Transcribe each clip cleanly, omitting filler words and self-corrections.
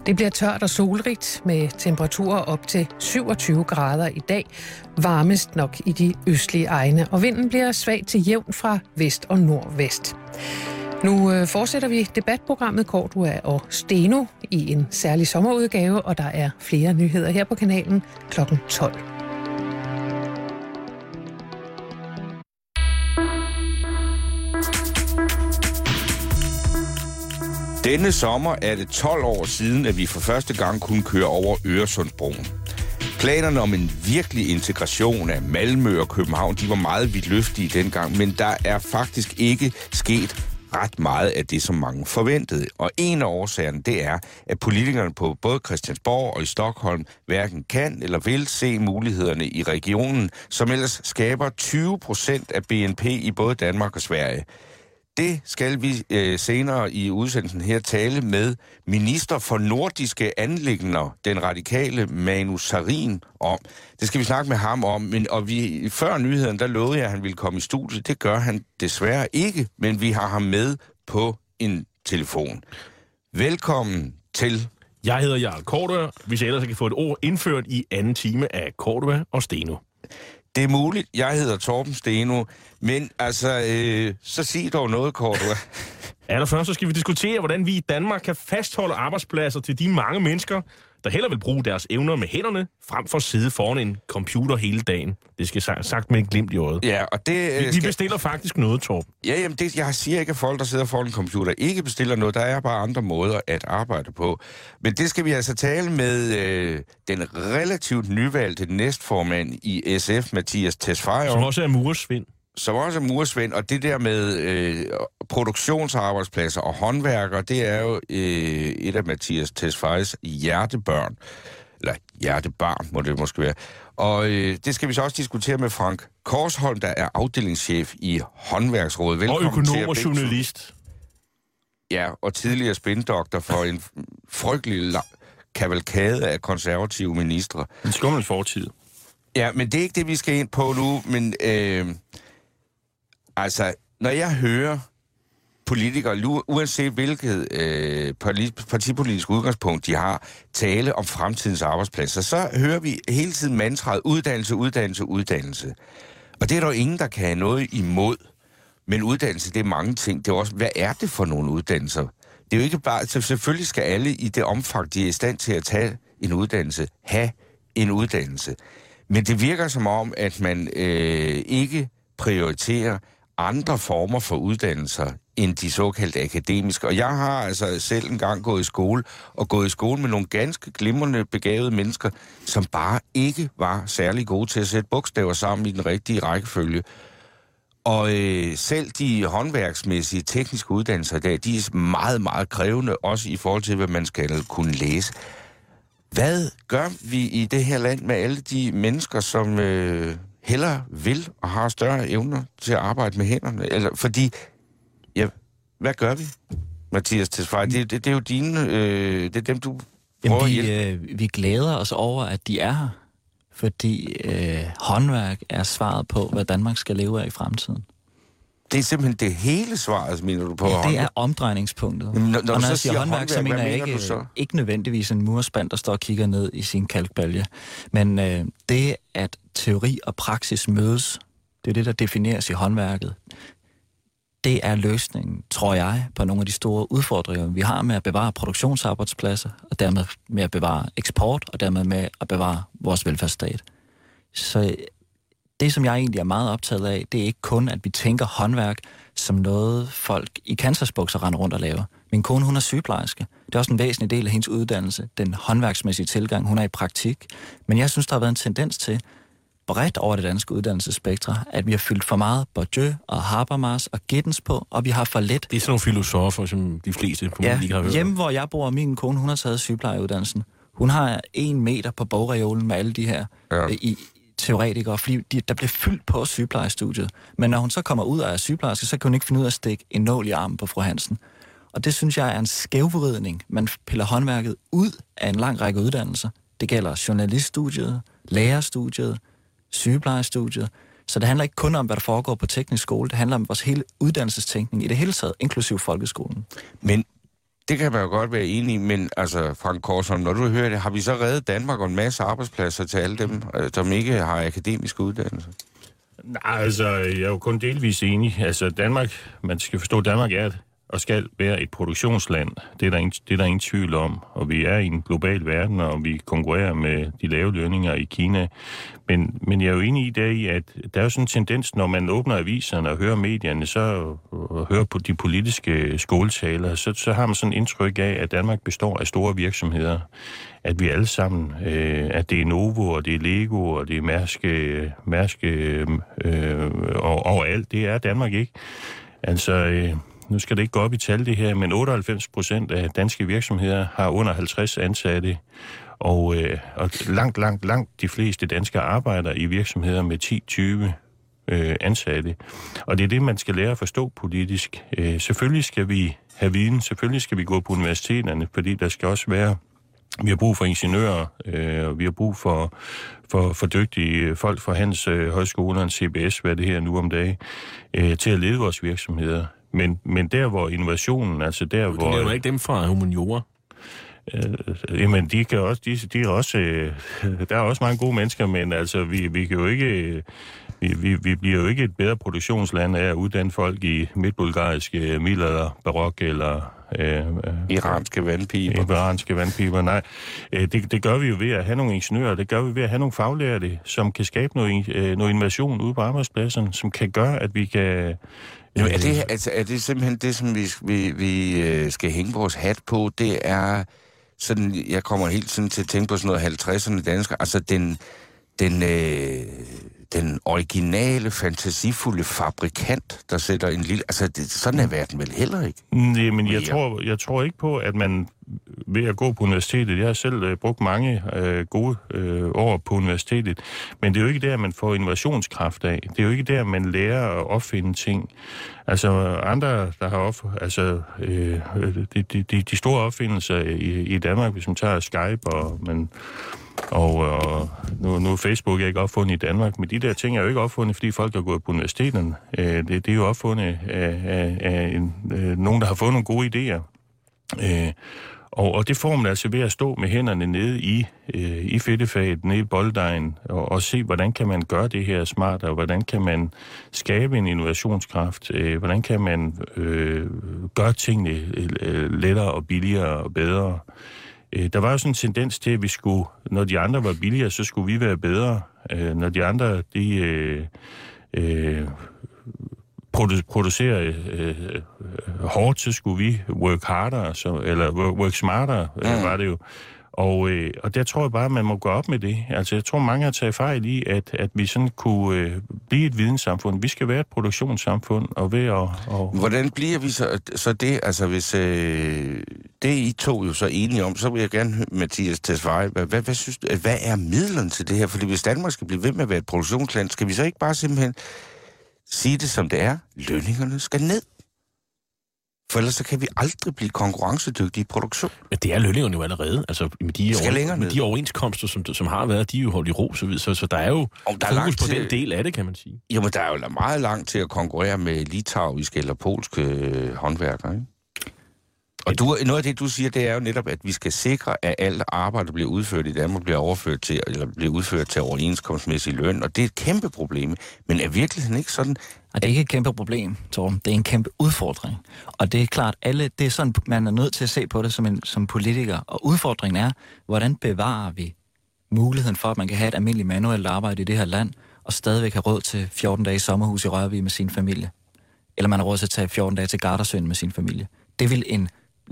Det bliver tørt og solrigt med temperaturer op til 27 grader i dag. Varmest nok i de østlige egne, og vinden bliver svag til jævn fra vest og nordvest. Nu fortsætter vi debatprogrammet Cordua og Steno i en særlig sommerudgave, og der er flere nyheder her på kanalen kl. 12. Denne sommer er det 12 år siden, at vi for første gang kunne køre over Øresundsbroen. Planerne om en virkelig integration af Malmø og København, de var meget vidtløftige dengang, men der er faktisk ikke sket ret meget af det, som mange forventede. Og en af årsagerne, det er, at politikerne på både Christiansborg og i Stockholm hverken kan eller vil se mulighederne i regionen, som ellers skaber 20% af BNP i både Danmark og Sverige. Det skal vi senere i udsendelsen her tale med minister for nordiske anliggender, den radikale Manu Sareen, om. Det skal vi snakke med ham om, før nyheden, der lovede jeg, at han ville komme i studiet. Det gør han desværre ikke, men vi har ham med på en telefon. Velkommen til. Jeg hedder Jarl Cordua, hvis jeg ellers kan få et ord indført i anden time af Cordua og Steno. Det er muligt. Jeg hedder Torben Steno, men så sig dog noget, Cordua. Allerførst så skal vi diskutere, hvordan vi i Danmark kan fastholde arbejdspladser til de mange mennesker, der hellere vil bruge deres evner med hænderne, frem for at sidde foran en computer hele dagen. Det skal sagt med en glimt i øjet. Ja, og det... Vi bestiller faktisk noget, Torben. Ja, jamen jeg siger ikke, at folk, der sidder foran en computer, ikke bestiller noget. Der er bare andre måder at arbejde på. Men det skal vi altså tale med den relativt nyvalgte næstformand i SF, Mattias Tesfaye. Som også er murersvend. Og det der med produktionsarbejdspladser og håndværkere, det er jo et af Mattias Tesfayes hjertebørn. Eller hjertebarn, må det måske være. Og det skal vi så også diskutere med Frank Korsholm, der er afdelingschef i Håndværksrådet. Velkommen og økonom og journalist. Ja, og tidligere spindoktor for en frygtelig kavalkade af konservative ministre. En skummel fortid. Ja, men det er ikke det, vi skal ind på nu, men når jeg hører politikere, uanset hvilket partipolitisk udgangspunkt de har, tale om fremtidens arbejdspladser, så hører vi hele tiden mantraet uddannelse. Og det er der jo ingen, der kan have noget imod. Men uddannelse, det er mange ting. Det er også, hvad er det for nogle uddannelser? Det er jo ikke bare, så selvfølgelig skal alle i det omfang, de er i stand til at tage en uddannelse, have en uddannelse. Men det virker som om, at man ikke prioriterer andre former for uddannelser end de såkaldte akademiske. Og jeg har altså selv engang gået i skole med nogle ganske glimrende begavede mennesker, som bare ikke var særlig gode til at sætte bogstaver sammen i den rigtige rækkefølge. Og selv de håndværksmæssige tekniske uddannelser i dag, de er meget, meget krævende, også i forhold til, hvad man skal kunne læse. Hvad gør vi i det her land med alle de mennesker, som hellere vil og har større evner til at arbejde med hænderne? Eller, fordi, ja, hvad gør vi, Mattias Tesfaye? Det er jo dine, det er dem, du prøver at hjælpe. Vi glæder os over, at de er her, fordi håndværk er svaret på, hvad Danmark skal leve af i fremtiden. Det er simpelthen det hele svaret, mener du på håndværk? Det er omdrejningspunktet. Når og når jeg siger håndværk, så mener jeg ikke nødvendigvis en murspand, der står og kigger ned i sin kalkbalje. Men det, at teori og praksis mødes, det er det, der defineres i håndværket. Det er løsningen, tror jeg, på nogle af de store udfordringer, vi har med at bevare produktionsarbejdspladser, og dermed med at bevare eksport, og dermed med at bevare vores velfærdsstat. Så det, som jeg egentlig er meget optaget af, det er ikke kun, at vi tænker håndværk som noget, folk i kansasbukser render rundt og laver. Min kone, hun er sygeplejerske. Det er også en væsentlig del af hendes uddannelse, den håndværksmæssige tilgang. Hun er i praktik. Men jeg synes, der har været en tendens til, bredt over det danske uddannelsesspektre, at vi har fyldt for meget Bourdieu og Habermas og Giddens på, og vi har for lidt. Det er sådan nogle filosofer, som de fleste på ikke har hørt. Hjemme, hvor jeg bor, min kone, hun har taget sygeplejeuddannelsen. Hun har 1 meter på bogreolen med alle de her teoretikere, fordi der bliver fyldt på sygeplejestudiet. Men når hun så kommer ud af sygeplejerske, så kan hun ikke finde ud af at stikke en nål i armen på fru Hansen. Og det synes jeg er en skævvridning. Man piller håndværket ud af en lang række uddannelser. Det gælder journaliststudiet, lærerstudiet, sygeplejestudiet. Så det handler ikke kun om, hvad der foregår på teknisk skole. Det handler om vores hele uddannelsestænkning i det hele taget, inklusiv folkeskolen. Men Det kan man jo godt være enig i, men altså, Frank Korsholm, når du hører det, har vi så reddet Danmark og en masse arbejdspladser til alle dem, som ikke har akademisk uddannelse? Nej, altså, jeg er jo kun delvis enig. Altså, Danmark, man skal forstå, Danmark er og skal være et produktionsland. Det er der ingen tvivl om. Og vi er i en global verden, og vi konkurrerer med de lave lønninger i Kina. Men jeg er jo enig i det, at der er jo sådan en tendens, når man åbner aviserne og hører medierne, og hører på de politiske skåltaler, så har man sådan et indtryk af, at Danmark består af store virksomheder. At vi alle sammen, at det er Novo, og det er Lego, og det er Mærsk og alt. Det er Danmark ikke. Altså... Nu skal det ikke gå op i tal det her, men 98% af danske virksomheder har under 50 ansatte, og langt de fleste danskere arbejder i virksomheder med 10-20 ansatte. Og det er det, man skal lære at forstå politisk. Selvfølgelig skal vi have viden, selvfølgelig skal vi gå på universiteterne, fordi der skal også være... Vi har brug for ingeniører, og vi har brug for dygtige folk fra Handelshøjskolerne, CBS, hvad det her nu om dagen, til at lede vores virksomheder. Men der, hvor innovationen, altså der, hvor... Det er jo ikke dem fra humaniora. Jamen, de er også... der er også mange gode mennesker, men altså, vi kan jo ikke... Vi bliver jo ikke et bedre produktionsland af at uddanne folk i midtbulgariske middelalder, barok eller... Iranske vandpiber, nej. Det gør vi jo ved at have nogle ingeniører, det gør vi ved at have nogle faglærte, som kan skabe noget innovation ude på arbejdspladserne, som kan gøre, at vi kan... Jamen, er det simpelthen det, som vi skal hænge vores hat på? Det er sådan, jeg kommer helt sådan til at tænke på sådan noget 50'erne dansker, altså den originale, fantasifulde fabrikant, der sætter en lille... Altså, sådan er verden vel heller ikke? Nej, men jeg tror ikke på, at man ved at gå på universitetet... Jeg har selv brugt mange gode år på universitetet, men det er jo ikke der, man får innovationskraft af. Det er jo ikke der, man lærer at opfinde ting. Altså, andre, der har de store opfindelser i Danmark, hvis man tager Skype og nu er Facebook ikke opfundet i Danmark, men de der ting er jo ikke opfundet, fordi folk har gået på universiteterne. Det er jo opfundet af nogen, der har fået nogle gode idéer. Og det får man altså ved at stå med hænderne nede i fedtefaget, nede i bolddejen, og se, hvordan kan man gøre det her smartere, hvordan kan man skabe en innovationskraft, hvordan kan man gøre tingene lettere og billigere og bedre. Der var jo sådan en tendens til, at vi skulle, når de andre var billigere, så skulle vi være bedre. Når de andre, producerer hårdt, så skulle vi work harder, eller work smartere, var det jo. Og der tror jeg bare, at man må gå op med det. Altså, jeg tror, mange har taget fejl i, at vi sådan kunne blive et videnssamfund. Vi skal være et produktionssamfund, og ved at... Hvordan bliver vi så det? Altså, hvis det I to jo så enige om, så vil jeg gerne høre Mathias Tesfaye. Hvad synes du, hvad er midlerne til det her? Fordi hvis Danmark skal blive ved med at være et produktionsland, skal vi så ikke bare simpelthen sige det, som det er? Lønningerne skal ned. For ellers så kan vi aldrig blive konkurrencedygtige i produktion. Ja, det er lønningerne jo allerede. Altså, med de overenskomster, som har været, de er jo holdt i ro, så der er jo fokus på den del af det, kan man sige. Jo, men der er jo meget langt til at konkurrere med litauiske eller polske håndværkere, ikke? Og noget af det, du siger, det er jo netop, at vi skal sikre, at alt arbejde, der bliver udført i Danmark, bliver udført til overenskomstmæssig løn, og det er et kæmpe problem. Men er virkeligheden ikke sådan? Og det er ikke et kæmpe problem, Torben. Det er en kæmpe udfordring. Og det er klart, det er sådan, man er nødt til at se på det som politiker. Og udfordringen er, hvordan bevarer vi muligheden for, at man kan have et almindeligt manuelt arbejde i det her land, og stadigvæk have råd til 14 dage i sommerhus i Rørvig med sin familie. Eller man har råd til at tage 14 dage til Gardasøen med sin familie. Det vil en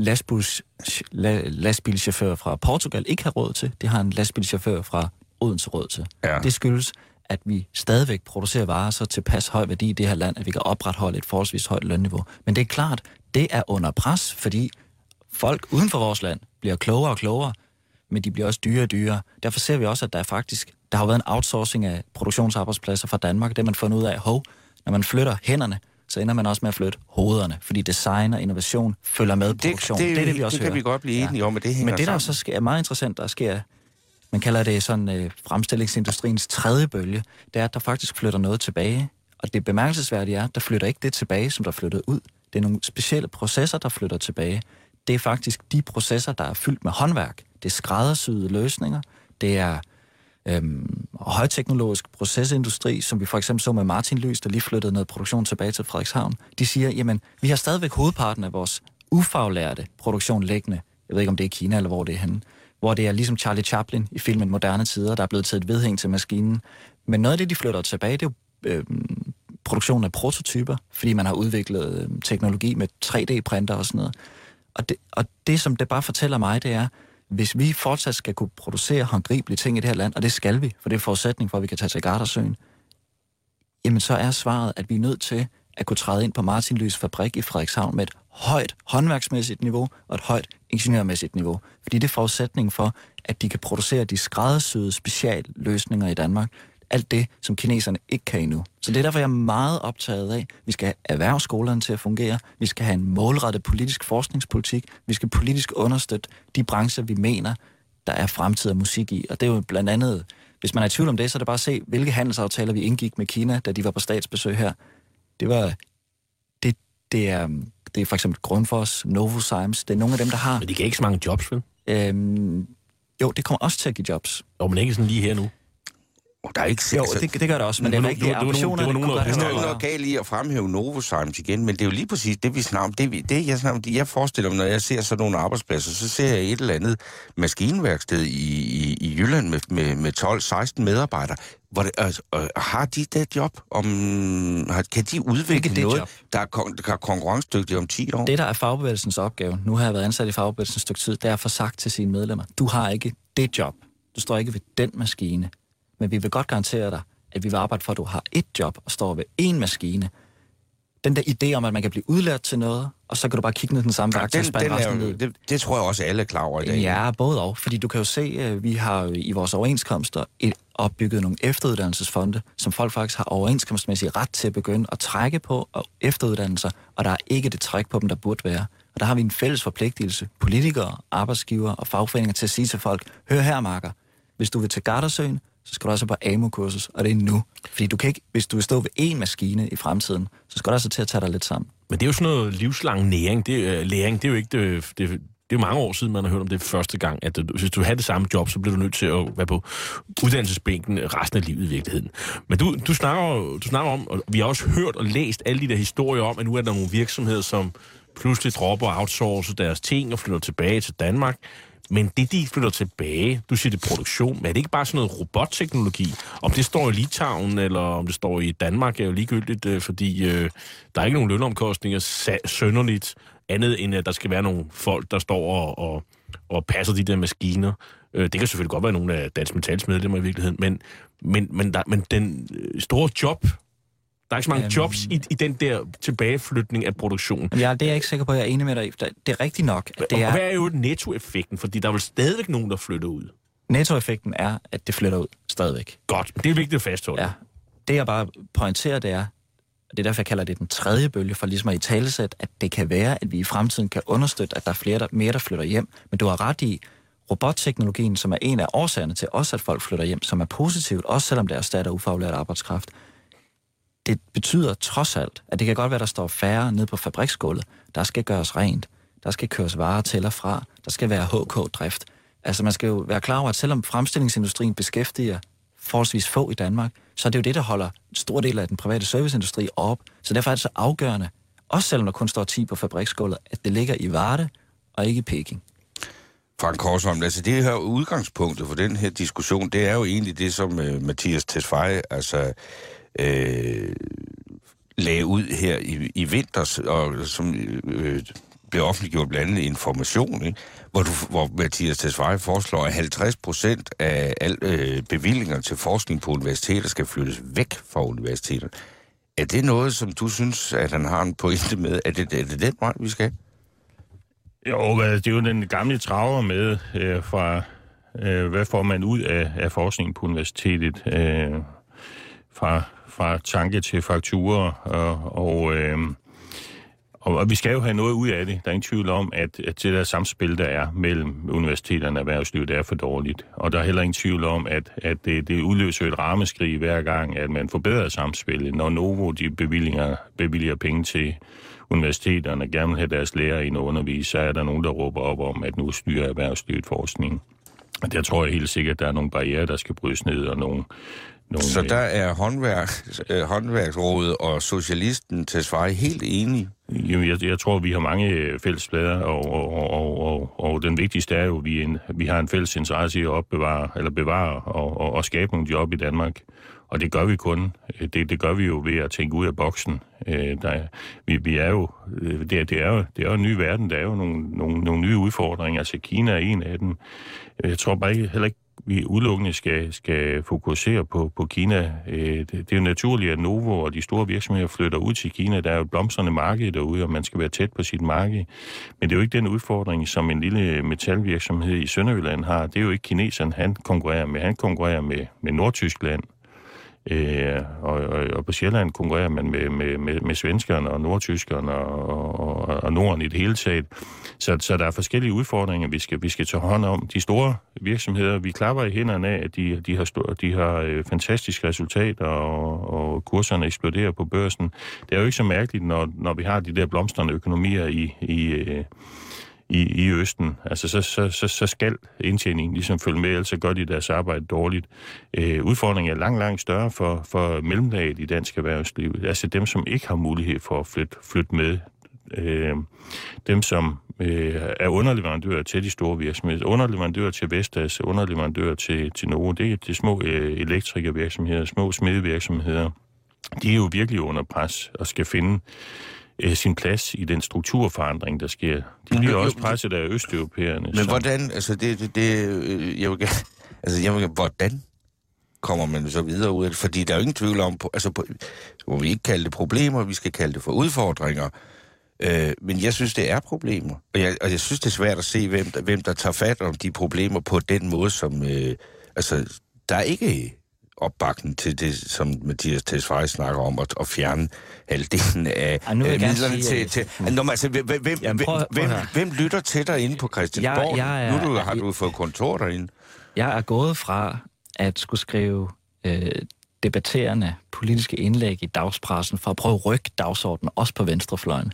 lastbilchauffør fra Portugal ikke have råd til. Det har en lastbilchauffør fra Odense råd til. Ja. Det skyldes, at vi stadigvæk producerer varer så tilpas høj værdi i det her land, at vi kan opretholde et forholdsvis højt lønniveau. Men det er klart, det er under pres, fordi folk uden for vores land bliver klogere og klogere, men de bliver også dyrere og dyrere. Derfor ser vi også, at der har været en outsourcing af produktionsarbejdspladser fra Danmark. Det har man fundet ud af, når man flytter hænderne, så ender man også med at flytte hovederne, fordi design og innovation følger med produktion. Det er det, vi også hører. Det kan vi godt blive enige om, at det hænger Men det, der så sker, er meget interessant, der sker, man kalder det sådan fremstillingsindustriens tredje bølge, det er, at der faktisk flytter noget tilbage. Og det bemærkelsesværdige er, at der flytter ikke det tilbage, som der flyttede ud. Det er nogle specielle processer, der flytter tilbage. det er faktisk de processer, der er fyldt med håndværk. Det er skræddersyede løsninger, det er højteknologisk procesindustri, som vi for eksempel så med Martin Lys, der lige flyttede noget produktion tilbage til Frederikshavn. De siger, jamen, vi har stadigvæk hovedparten af vores ufaglærte produktion liggende. Jeg ved ikke, om det er Kina, eller hvor det er henne. Hvor det er ligesom Charlie Chaplin i filmen Moderne Tider, der er blevet taget et vedhæng til maskinen. Men noget af det, de flytter tilbage, det er jo produktion af prototyper, fordi man har udviklet teknologi med 3D-printer og sådan noget. Og det, som det bare fortæller mig, det er, hvis vi fortsat skal kunne producere håndgribelige ting i det her land, og det skal vi, for det er forudsætning for, at vi kan tage til Gardasøen, jamen så er svaret, at vi er nødt til at kunne træde ind på Martin Lys fabrik i Frederikshavn med et højt håndværksmæssigt niveau og et højt ingeniørmæssigt niveau. Fordi det er forudsætning for, at de kan producere de skræddersyede specialløsninger i Danmark. Alt det, som kineserne ikke kan endnu. Så det er derfor, jeg er meget optaget af, vi skal have erhvervsskolerne til at fungere, vi skal have en målrettet politisk forskningspolitik, vi skal politisk understøtte de brancher, vi mener, der er fremtid af musik i. Og det er jo blandt andet, hvis man er i tvivl om det, så er det bare at se, hvilke handelsaftaler vi indgik med Kina, da de var på statsbesøg her. Det er for eksempel Grundfos, Novozymes, det er nogle af dem, der har... Men de kan ikke så mange jobs, vel? Jo, det kommer også til at give jobs. Jo, men ikke sådan lige her nu. Der er ikke jo, det gør det også, men det er ikke ambitioner. Der er noget galt i at fremhæve Novozymes igen, men det er jo lige præcis det, vi snakker om. Det jeg forestiller mig, når jeg ser sådan nogle arbejdspladser, så ser jeg et eller andet maskinværksted i Jylland med 12-16 medarbejdere. Hvor har de det job? Kan de udvikle noget, der er konkurrencedygtigt om 10 år? Det, der er fagbevægelsens opgave, nu har jeg været ansat i fagbevægelsens stykke tid, det er at få sagt til sine medlemmer, du har ikke det job. Du står ikke ved den maskine. Men vi vil godt garantere dig, at vi vil arbejde for, at du har et job og står ved en maskine. Den der idé om, at man kan blive udlært til noget, og så kan du bare kigge ned den samme værktøjsspand resten af livet. Det tror jeg også, alle er klar over i dag. Ja, både og. Fordi du kan jo se, at vi har i vores overenskomster opbygget nogle efteruddannelsesfonde, som folk faktisk har overenskomstmæssig ret til at begynde at trække på og efteruddannelser, og der er ikke det træk på dem, der burde være. Og der har vi en fælles forpligtelse, politikere, arbejdsgivere og fagforeninger til at sige til folk, hør her, Marker, hvis du vil til Gardasøen, så skal du også på AMO-kursus, og det er nu. Fordi du kan ikke, hvis du vil stå ved én maskine i fremtiden, så skal du også til at tage dig lidt sammen. Men det er jo sådan noget livslang læring. Det er jo ikke det er jo mange år siden, man har hørt om det første gang, at hvis du har det samme job, så bliver du nødt til at være på uddannelsesbænken resten af livet i virkeligheden. Men du snakker om, og vi har også hørt og læst alle de der historier om, at nu er der nogle virksomheder, som pludselig dropper og outsourcer deres ting og flytter tilbage til Danmark. Men det, de flytter tilbage, du siger det produktion, men er det ikke bare sådan noget robotteknologi? Om det står i Litauen, eller om det står i Danmark, er jo ligegyldigt, fordi der er ikke nogen lønomkostninger sønderligt, andet end at der skal være nogle folk, der står og passer de der maskiner. Det kan selvfølgelig godt være nogle af Dansk Metals medlemmer i virkeligheden, men den store job... Der er ikke så mange jobs i den der tilbageflytning af produktionen. Ja, det er jeg ikke sikker på, at jeg er enig med dig. Det er rigtigt nok. Hvad er jo nettoeffekten? Fordi der er vel stadigvæk nogen, der flytter ud. Nettoeffekten er, at det flytter ud stadigvæk. Godt, det er vigtigt at fastholde. Ja. Det jeg bare pointerer, det er, og det er derfor, jeg kalder det den tredje bølge, for ligesom at italesæt, at det kan være, at vi i fremtiden kan understøtte, at der er mere, der flytter hjem. Men du har ret i, robotteknologien, som er en af årsagerne til også, at folk flytter hjem, som er positivt, også selvom det erstatter ufaglært arbejdskraft. Det betyder trods alt, at det kan godt være, der står færre nede på fabriksgulvet. Der skal gøres rent. Der skal køres varer til og fra. Der skal være HK-drift. Altså man skal jo være klar over, at selvom fremstillingsindustrien beskæftiger forholdsvis få i Danmark, så er det jo det, der holder en stor del af den private serviceindustri op. Så derfor er det så afgørende, også selvom der kun står 10 på fabriksgulvet, at det ligger i Varde og ikke i Peking. Frank Korsholm, altså det her udgangspunktet for den her diskussion, det er jo egentlig det, som Mattias Tesfaye lagde ud her i vinters, og som blev offentliggjort blandt andet Information, ikke? Hvor Mattias Tesfaye foreslår, at 50% af alle bevillinger til forskning på universiteter skal flyttes væk fra universiteter. Er det noget, som du synes, at han har en pointe med? Er det den vej, vi skal? Jo, det er jo den gamle traver med fra, hvad får man ud af forskningen på universitetet, fra tanke til fakturer, og vi skal jo have noget ud af det. Der er ingen tvivl om, at det der samspil, der er mellem universiteterne og erhvervslivet, det er for dårligt. Og der er heller ingen tvivl om, at det udløser et ramaskrig hver gang, at man forbedrer samspillet, når Novo de bevilger penge til universiteterne gerne vil have deres lærere ind og undervise, så er der nogen, der råber op om, at nu styrer erhvervslivet forskning. Og der tror jeg helt sikkert, at der er nogle barrierer, der skal brydes ned, og nogle så der er håndværksrådet og socialisten Tesfaye helt enige? Jo, jeg tror, vi har mange fællesplader, og den vigtigste er jo, at vi har en fælles interesse i at bevare og skabe nogle job i Danmark. Og det gør vi kun. Det gør vi jo ved at tænke ud af boksen. Vi er jo, det er jo en ny verden. Der er jo nogle nye udfordringer. Altså Kina er en af dem. Jeg tror bare heller ikke, vi udelukkende skal fokusere på Kina. Det er jo naturligt, at Novo og de store virksomheder flytter ud til Kina. Der er jo et blomstrende marked derude, og man skal være tæt på sit marked. Men det er jo ikke den udfordring, som en lille metalvirksomhed i Sønderjylland har. Det er jo ikke kineserne, han konkurrerer med. Han konkurrerer med Nordtyskland. Og på Sjælland konkurrerer man med svenskerne og nordtyskerne og Norden i det hele taget. Så der er forskellige udfordringer, vi skal tage hånd om. De store virksomheder, vi klapper i hænderne af, at de har fantastiske resultater, og kurserne eksploderer på børsen. Det er jo ikke så mærkeligt, når vi har de der blomstrende økonomier i Østen. Altså, så skal indtjeningen ligesom følge med, ellers gør de deres arbejde dårligt. Udfordringen er langt større for mellemlaget i dansk erhvervsliv. Altså dem, som ikke har mulighed for at flytte med. Dem, som er underleverandører til de store virksomheder, underleverandører til Vestas, underleverandører til Novo, det er de små elektrikervirksomheder, små smedevirksomheder. De er jo virkelig under pres og skal finde sin plads i den strukturforandring, der sker. De bliver også presset af østeuropæerne. Men hvordan, hvordan kommer man så videre ud af det? Fordi der er jo ingen tvivl om, må vi ikke kalde det problemer, vi skal kalde det for udfordringer. Men jeg synes, det er problemer. Og jeg synes, det er svært at se, hvem der tager fat om de problemer på den måde, som... der er ikke opbakning til det, som Mathias Tesfaye snakker om, at fjerne halvdelen af midlerne til... Hvem lytter til dig inde på Christiansborg? Nu har du fået kontor derinde. Jeg er gået fra at skulle skrive debatterende politiske indlæg i dagspressen for at prøve at rykke dagsordenen, også på venstrefløjen.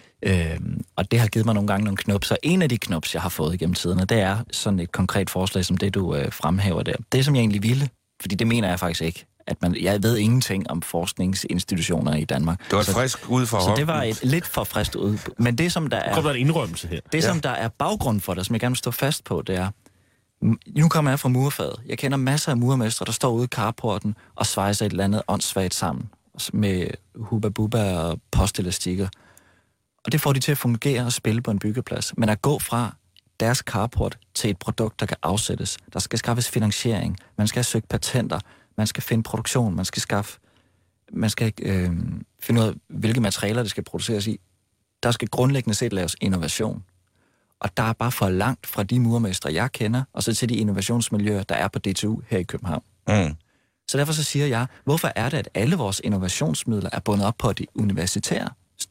Og det har givet mig nogle gange nogle knups, og en af de knups, jeg har fået igennem tiderne, det er sådan et konkret forslag, som det, du fremhæver der. Det, som jeg egentlig ville, fordi det mener jeg faktisk ikke, jeg ved ingenting om forskningsinstitutioner i Danmark. Det var et frisk ud for Så det var et lidt for friskt ud. Men det, som der er... Kommer der en indrømmelse her? Det, som der er baggrund for det, som jeg gerne vil stå fast på, det er... Nu kommer jeg fra murfaget. Jeg kender masser af murmestre, der står ude i carporten og svejser et eller andet åndssvagt sammen med hubba-bubba og postelastikker. Og det får de til at fungere og spille på en byggeplads. Men at gå fra deres carport til et produkt, der kan afsættes. Der skal skaffes finansiering. Man skal have søgt patenter. Man skal finde produktion. Man skal finde ud af, hvilke materialer det skal produceres i. Der skal grundlæggende set laves innovation. Og der er bare for langt fra de murmestre, jeg kender, og så til de innovationsmiljøer, der er på DTU her i København. Mm. Så derfor så siger jeg, hvorfor er det, at alle vores innovationsmidler er bundet op på de universitære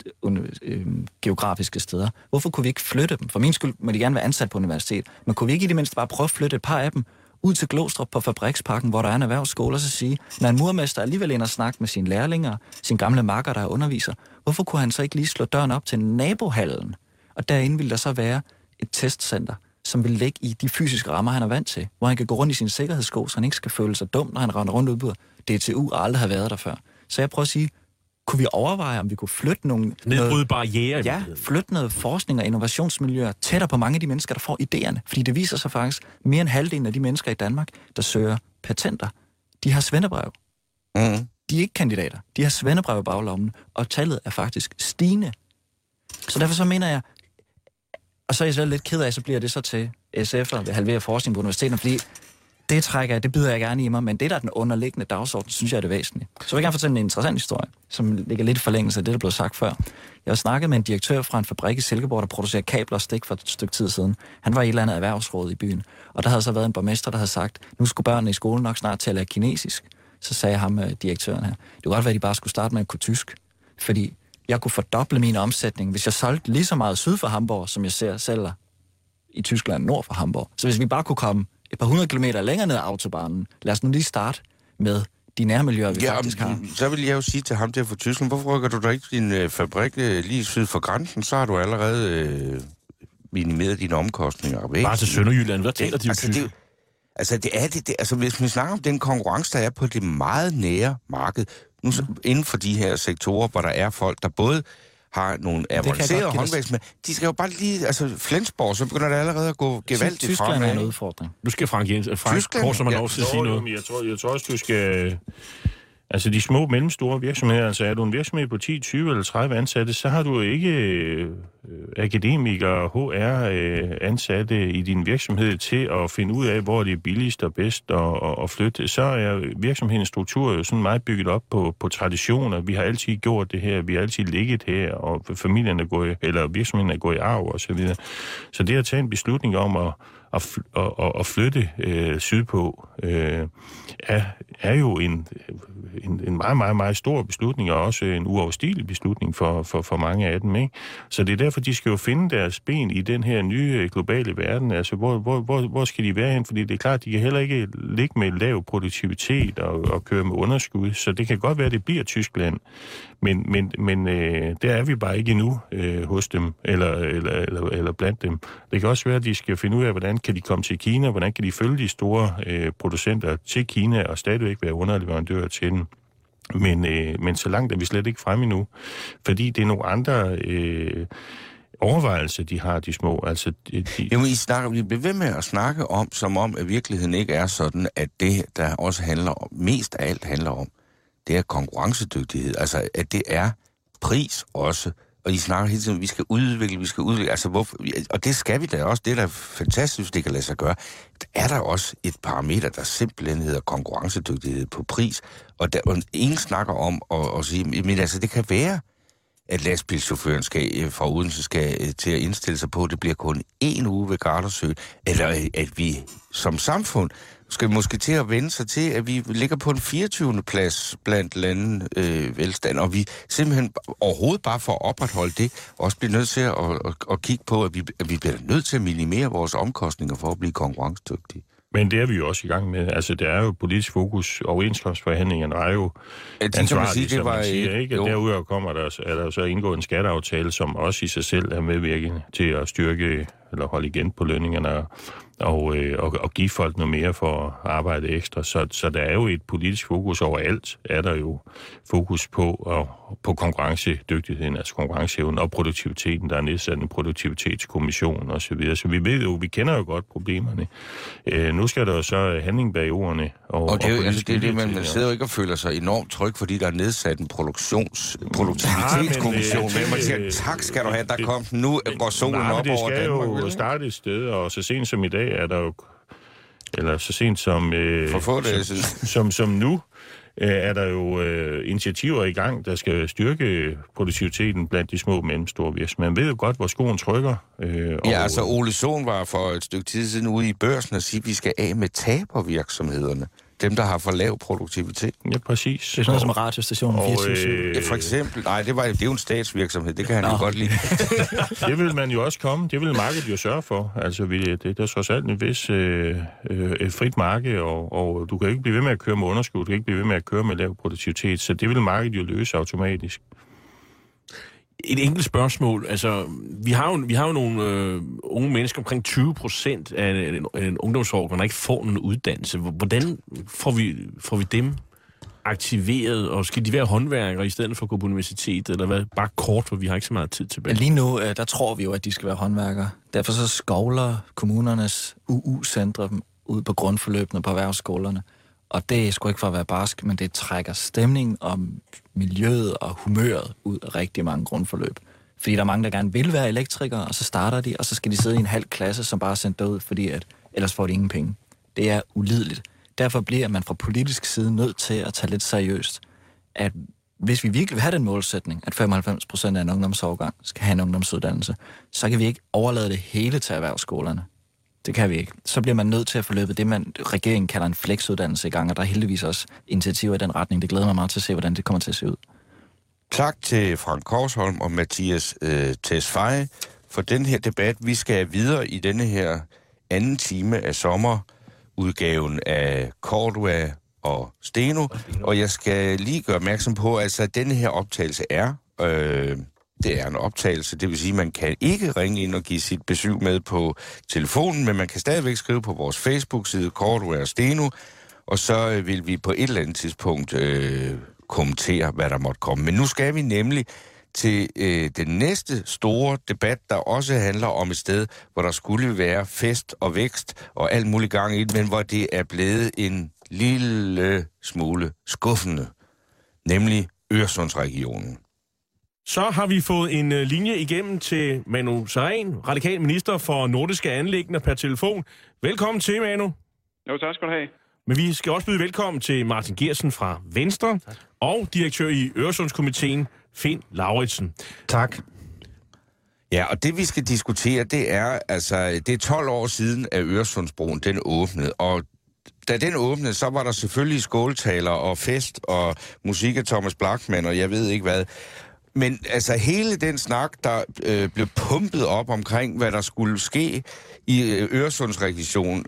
geografiske steder? Hvorfor kunne vi ikke flytte dem? For min skyld må de gerne være ansat på universitet, men kunne vi ikke i det mindste bare prøve at flytte et par af dem ud til Glostrup på Fabriksparken, hvor der er en erhvervsskole, og så sige, når en murmester alligevel ind og snakke med sine lærlinger, sine gamle makker, der er underviser, hvorfor kunne han så ikke lige slå døren op til nabohallen? Og derinde ville der så være et testcenter, som vil ligge i de fysiske rammer, han er vant til, hvor han kan gå rundt i sine sikkerhedssko, så han ikke skal føle sig dum, når han render rundt udbyder. DTU og aldrig har været der før. Så jeg prøver at sige, kunne vi overveje, om vi kunne flytte nogle... Nedbryde barrierer. Ja, flytte noget forskning og innovationsmiljøer tættere på mange af de mennesker, der får idéerne. Fordi det viser sig faktisk, mere end halvdelen af de mennesker i Danmark, der søger patenter, de har svendebrev. Mm. De er ikke kandidater. De har svendebrev i baglommen, og tallet er faktisk stigende. Så derfor så mener jeg, og så er jeg selv lidt ked af, så bliver det så til SF'er ved halvere forskning på universiteterne, fordi det bider jeg gerne i mig, men det, der er den underliggende dagsorden, synes jeg er det væsentlige. Så vil jeg gerne fortælle en interessant historie, som ligger lidt i forlængelse af det, der blev sagt før. Jeg har snakket med en direktør fra en fabrik i Silkeborg, der producerer kabler og stik for et stykke tid siden. Han var i et eller andet erhvervsråd i byen, og der havde så været en borgmester, der havde sagt, nu skulle børnene i skolen nok snart til at lære kinesisk. Så sagde ham direktøren her, det kunne godt være, at de bare skulle starte med at kunne tysk, fordi jeg kunne fordoble min omsætning, hvis jeg solgte lige så meget syd for Hamburg, som jeg sælger i Tyskland nord for Hamburg. Så hvis vi bare kunne komme et par 100 kilometer længere ned ad autobanen, lad os nu lige starte med de nærmiljøer, vi faktisk har. Så vil jeg jo sige til ham der fra Tyskland, hvorfor rykker du da ikke din fabrik lige syd for grænsen, så har du allerede minimeret dine omkostninger. Bare til Sønderjylland, hvad taler de jo tysk? Altså, hvis vi snakker om den konkurrence, der er på det meget nære marked, nu inden for de her sektorer, hvor der er folk, der både har nogle avancerede håndværksmænd, de skal jo bare lige, altså Flensborg, så begynder det allerede at gå gevaldigt fremad. Tyskland er en udfordring. Nu skal Frank Korsen have lov til at sige noget. Jeg tror også, du skal... Altså de små mellemstore virksomheder, altså er du en virksomhed på 10, 20 eller 30 ansatte, så har du ikke akademikere, HR-ansatte i din virksomhed til at finde ud af, hvor det er billigst og bedst at flytte. Så er virksomhedens struktur jo sådan meget bygget op på traditioner. Vi har altid gjort det her, vi har altid ligget her, og familien er gået, eller virksomheden er gået i arv og så videre. Så det at tage en beslutning om at flytte sydpå er jo en meget, meget, meget stor beslutning, og også en uoverstigelig beslutning for mange af dem, ikke? Så det er derfor, de skal jo finde deres ben i den her nye globale verden. Altså, hvor skal de være hen? Fordi det er klart, de kan heller ikke ligge med lav produktivitet og køre med underskud, så det kan godt være, at det bliver Tyskland. Men der er vi bare ikke endnu hos dem, eller blandt dem. Det kan også være, at de skal finde ud af, hvordan kan de komme til Kina, hvordan kan de følge de store producenter til Kina og stadigvæk være underleverandører til dem. Men så langt er vi slet ikke fremme endnu, fordi det er nogle andre overvejelser, de har, de små. Altså, Jamen, vi bliver ved med at snakke om, som om at virkeligheden ikke er sådan, at det, der også handler om, mest af alt handler om, det er konkurrencedygtighed. Altså, at det er pris også. Og I snakker hele tiden, vi skal udvikle. Altså, hvorfor? Og det skal vi da også. Det er da fantastisk, det kan lade sig gøre. Der er der også et parameter, der simpelthen hedder konkurrencedygtighed på pris. Og ingen snakker om at sige, men altså, det kan være, at lastbilchaufføren fra Odense skal til at indstille sig på, at det bliver kun 1 uge ved Gardasøen, eller at vi som samfund skal måske til at vende sig til, at vi ligger på en 24. plads blandt lande velstand, og vi simpelthen overhovedet bare for at opretholde det, også bliver nødt til at kigge på, at vi bliver nødt til at minimere vores omkostninger for at blive konkurrencedygtige. Men det er vi jo også i gang med. Altså, der er jo politisk fokus, overenskomstforhandlingerne er jo ansvarlige, som man siger, ikke? Og derudover er der så indgået en skatteaftale, som også i sig selv er medvirkende til at styrke eller holde igen på lønningerne og give folk noget mere for at arbejde ekstra. Så der er jo et politisk fokus overalt, er der jo fokus på konkurrencedygtigheden, altså konkurrenceevnen og produktiviteten. Der er nedsat en produktivitetskommission og så videre. Så vi kender jo godt problemerne. Nu skal der jo så handling bag ordene. Og det er det, man sidder jo ikke og føler sig enormt tryg, fordi der er nedsat en produktivitetskommission. Men man siger, tak skal du have, der kom nu, hvor solen op over Danmark. Det skal jo starte et sted, og så sent som i dag er der jo, eller så sent som nu, er der jo initiativer i gang, der skal styrke produktiviteten blandt de små og mellemstore virksomheder. Man ved jo godt, hvor skoen trykker. Altså Ole Sohn var for et stykke tid siden ude i Børsen og sige, at vi skal af med tabervirksomhederne. Dem, der har for lav produktivitet. Ja, præcis. Det er sådan noget som radiostationen 24/7. For eksempel, nej, det er jo en statsvirksomhed, det kan han jo godt lide. Det vil man jo også komme, det vil markedet jo sørge for. Altså, det er trods alt en vis et frit marked, og du kan ikke blive ved med at køre med underskud, du kan ikke blive ved med at køre med lav produktivitet, så det vil markedet jo løse automatisk. Et enkelt spørgsmål. Altså, vi har jo nogle unge mennesker, omkring 20% af en ungdomsårgang, der ikke får en uddannelse. Hvordan får vi dem aktiveret, og skal de være håndværkere i stedet for at gå på universitetet, eller hvad? Bare kort, for vi har ikke så meget tid tilbage. Lige nu, der tror vi jo, at de skal være håndværkere. Derfor så skovler kommunernes UU-centre dem ud på grundforløbene på erhvervsskolerne. Og det er sgu ikke for at være barsk, men det trækker stemningen om miljøet og humøret ud af rigtig mange grundforløb. Fordi der er mange, der gerne vil være elektrikere, og så starter de, og så skal de sidde i en halv klasse, som bare er sendt derud, fordi ellers får de ingen penge. Det er ulideligt. Derfor bliver man fra politisk side nødt til at tage lidt seriøst, at hvis vi virkelig vil have den målsætning, at 95% af en ungdomsårgang skal have en ungdomsuddannelse, så kan vi ikke overlade det hele til erhvervsskolerne. Det kan vi ikke. Så bliver man nødt til at forløbe det, regeringen kalder en flexuddannelse i gang, og der er heldigvis også initiativer i den retning. Det glæder mig meget til at se, hvordan det kommer til at se ud. Tak til Frank Korsholm og Mathias Tesfaye for den her debat. Vi skal videre i denne her anden time af sommerudgaven af Cordua og Steno. Og jeg skal lige gøre opmærksom på, altså, at denne her optagelse det er en optagelse, det vil sige, at man kan ikke ringe ind og give sit besøg med på telefonen, men man kan stadigvæk skrive på vores Facebook-side, Cordua og Steno, og så vil vi på et eller andet tidspunkt kommentere, hvad der måtte komme. Men nu skal vi nemlig til den næste store debat, der også handler om et sted, hvor der skulle være fest og vækst og alt muligt gang i det, men hvor det er blevet en lille smule skuffende, nemlig Øresundsregionen. Så har vi fået en linje igennem til Manu Sareen, radikal minister for nordiske anliggender per telefon. Velkommen til, Manu. Jo, tak skal du have. Men vi skal også byde velkommen til Martin Geertsen fra Venstre og direktør i Øresundskomiteen, Finn Lauritsen. Tak. Ja, og det vi skal diskutere, det er, altså, det er 12 år siden, at Øresundsbroen den åbnede, og da den åbnede, så var der selvfølgelig skåltaler og fest og musik af Thomas Blachman, og jeg ved ikke hvad. Men altså hele den snak, der blev pumpet op omkring, hvad der skulle ske i Øresundsregionen,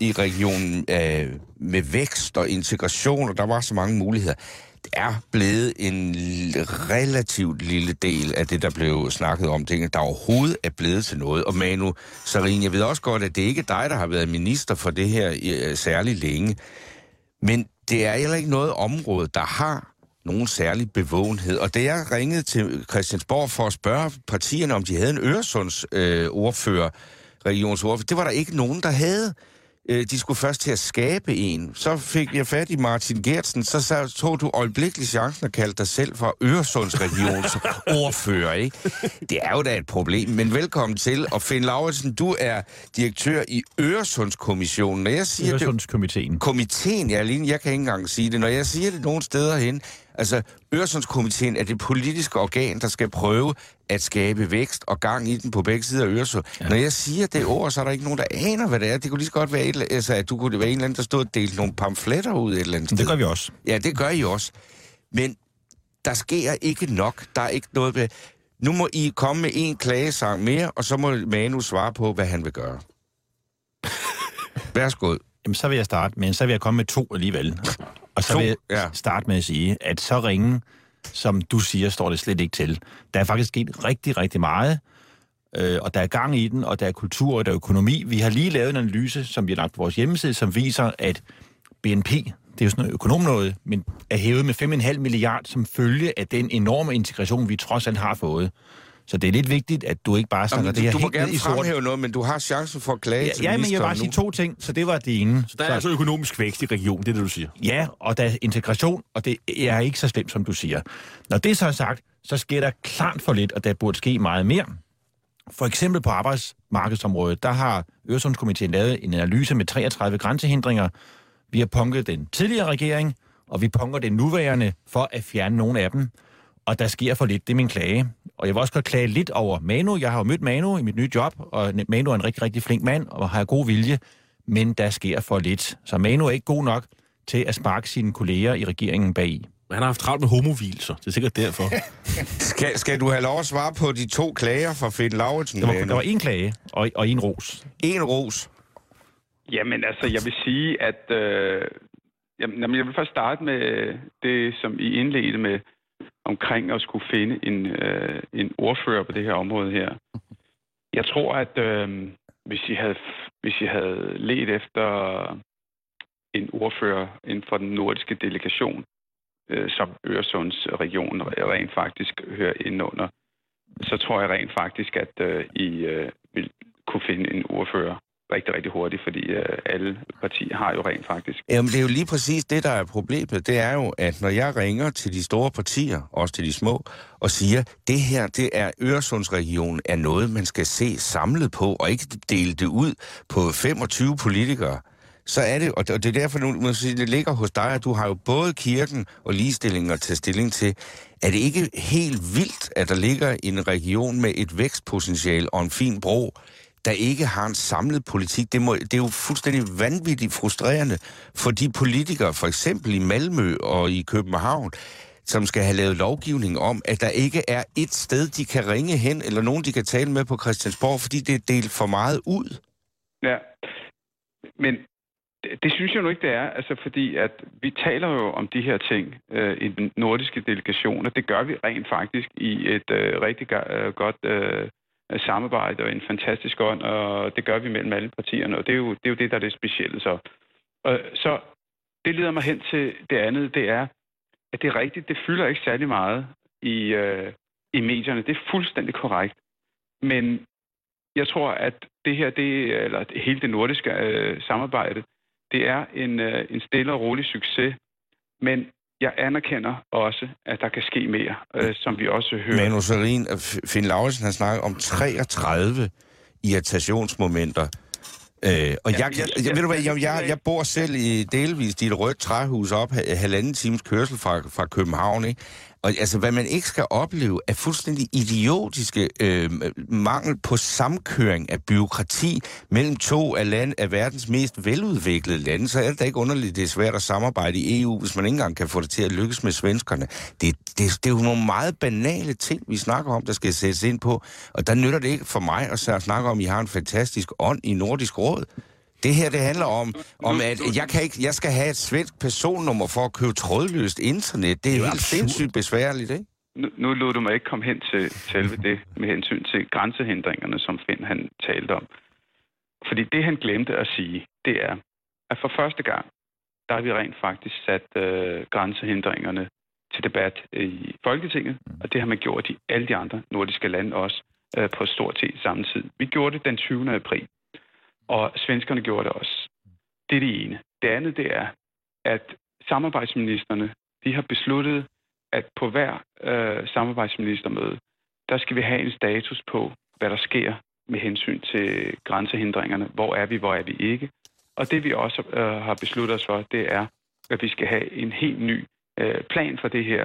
med vækst og integration, og der var så mange muligheder, det er blevet en relativt lille del af det, der blev snakket om, det der overhovedet er blevet til noget. Og Manu Sareen, jeg ved også godt, at det ikke er dig, der har været minister for det her særlig længe, men det er heller ikke noget område, der har nogen særlig bevågenhed. Og da jeg ringede til Christiansborg for at spørge partierne, om de havde en Øresunds regionsordfører, det var der ikke nogen, der havde. De skulle først til at skabe en. Så fik jeg fat i Martin Geertsen, så tog du øjeblikkeligt chancen og kaldte dig selv for Øresundsregions ordfører, ikke? Det er jo da et problem, men velkommen til. Og Finn Lauritsen, du er direktør i Øresundskommissionen. Når jeg siger Øresundskomiteen. Komiteen, jeg kan ikke engang sige det. Når jeg siger det nogle steder hen, altså Øresundskomiteen er det politiske organ, der skal prøve at skabe vækst og gang i den på begge sider af Øresund. Ja. Når jeg siger det ord, så er der ikke nogen, der aner, hvad det er. Det kunne lige så godt være, at du kunne være en eller anden, der stod og delte nogle pamfletter ud et eller andet sted. Det gør vi også. Ja, det gør I også. Men der sker ikke nok. Der er ikke noget ved. Nu må I komme med en klagesang mere, og så må Manu svare på, hvad han vil gøre. Værsgo. Jamen, så vil jeg starte, men så vil jeg komme med 2 alligevel. Og så vil jeg starte med at sige, at så ringe, som du siger, står det slet ikke til. Der er faktisk sket rigtig, rigtig meget, og der er gang i den, og der er kultur, og der er økonomi. Vi har lige lavet en analyse, som vi har lagt på vores hjemmeside, som viser, at BNP, det er jo sådan noget økonom noget, men er hævet med 5,5 milliard som følge af den enorme integration, vi trods alt har fået. Så det er lidt vigtigt, at du ikke bare snakker det her helt ned i sort. Du må gerne fremhæve noget, men du har chancen for at klage til ministeren. Ja, men jeg vil bare sige 2 ting, så det var det ene. Så der er altså økonomisk vækst i regionen, det er det, du siger? Ja, og der er integration, og det er ikke så slemt, som du siger. Når det så er sagt, så sker der klart for lidt, og der burde ske meget mere. For eksempel på arbejdsmarkedsområdet, der har Øresundskomiteen lavet en analyse med 33 grænsehindringer. Vi har punket den tidligere regering, og vi punker den nuværende for at fjerne nogle af dem. Og der sker for lidt, det er min klage. Og jeg vil også godt klage lidt over Manu. Jeg har jo mødt Manu i mit nye job, og Manu er en rigtig, rigtig flink mand, og har god vilje, men der sker for lidt. Så Manu er ikke god nok til at sparke sine kolleger i regeringen bag. Han har haft travlt med homovilser, det er sikkert derfor. Skal du have lov at svare på de 2 klager fra Finn Lauritsen? Der var 1 klage og 1 ros. 1 ros? Jamen altså, jeg vil sige, at jeg vil først starte med det, som I indledte med, omkring at skulle finde en ordfører på det her område her. Jeg tror, at hvis I havde ledt efter en ordfører inden for den nordiske delegation, som Øresundsregionen rent faktisk hører ind under, så tror jeg rent faktisk, at I vil kunne finde en ordfører rigtig, rigtig hurtigt, fordi alle partier har jo rent faktisk. Jamen, det er jo lige præcis det, der er problemet. Det er jo, at når jeg ringer til de store partier, også til de små, og siger, det her, det er Øresundsregionen, er noget, man skal se samlet på, og ikke dele det ud på 25 politikere, så er det, og det er derfor, nu må sige, det ligger hos dig, at du har jo både kirken og ligestillingen at tage stilling til. Er det ikke helt vildt, at der ligger en region med et vækstpotentiale og en fin bro, der ikke har en samlet politik? Det er jo fuldstændig vanvittigt frustrerende for de politikere, for eksempel i Malmø og i København, som skal have lavet lovgivning om, at der ikke er et sted, de kan ringe hen, eller nogen, de kan tale med på Christiansborg, fordi det er delt for meget ud. Ja, men Det synes jeg nu ikke, det er. Altså, fordi at vi taler jo om de her ting i den nordiske delegation, og det gør vi rent faktisk i et rigtig godt samarbejde og en fantastisk ånd, og det gør vi mellem alle partierne, og det er jo det, der er det specielle. Så det leder mig hen til det andet, det er, at det er rigtigt, det fylder ikke særlig meget i medierne. Det er fuldstændig korrekt. Men jeg tror, at det her, eller hele det nordiske samarbejde, det er en stille og rolig succes. Men jeg anerkender også, at der kan ske mere, som vi også hører. Manu Sareen, Finn Lauritzen har snakket om 33 irritationsmomenter. Og jeg bor selv i delvist i et rødt træhus op 1,5 times kørsel fra København, ikke? Og altså, hvad man ikke skal opleve, er fuldstændig idiotiske mangel på samkøring af byråkrati mellem to af verdens mest veludviklede lande. Så er det da ikke underligt, det er svært at samarbejde i EU, hvis man ikke engang kan få det til at lykkes med svenskerne. Det er jo nogle meget banale ting, vi snakker om, der skal sættes ind på. Og der nytter det ikke for mig at snakke om, at I har en fantastisk ånd i Nordisk Råd. Det her, det handler om at jeg skal have et svensk personnummer for at købe trådløst internet. Det er jo helt sindssygt besværligt, ikke? Nu lod du mig ikke komme hen til selve det med hensyn til grænsehindringerne, som Finn han talte om. Fordi det, han glemte at sige, det er, at for første gang, der har vi rent faktisk sat grænsehindringerne til debat i Folketinget, og det har man gjort i alle de andre nordiske lande også på stort set samme tid. Vi gjorde det den 20. april. Og svenskerne gjorde det også. Det er det ene. Det andet, det er, at samarbejdsministerne, de har besluttet, at på hver samarbejdsministermøde, der skal vi have en status på, hvad der sker med hensyn til grænsehindringerne. Hvor er vi, hvor er vi ikke? Og det vi også har besluttet os for, det er, at vi skal have en helt ny plan for det her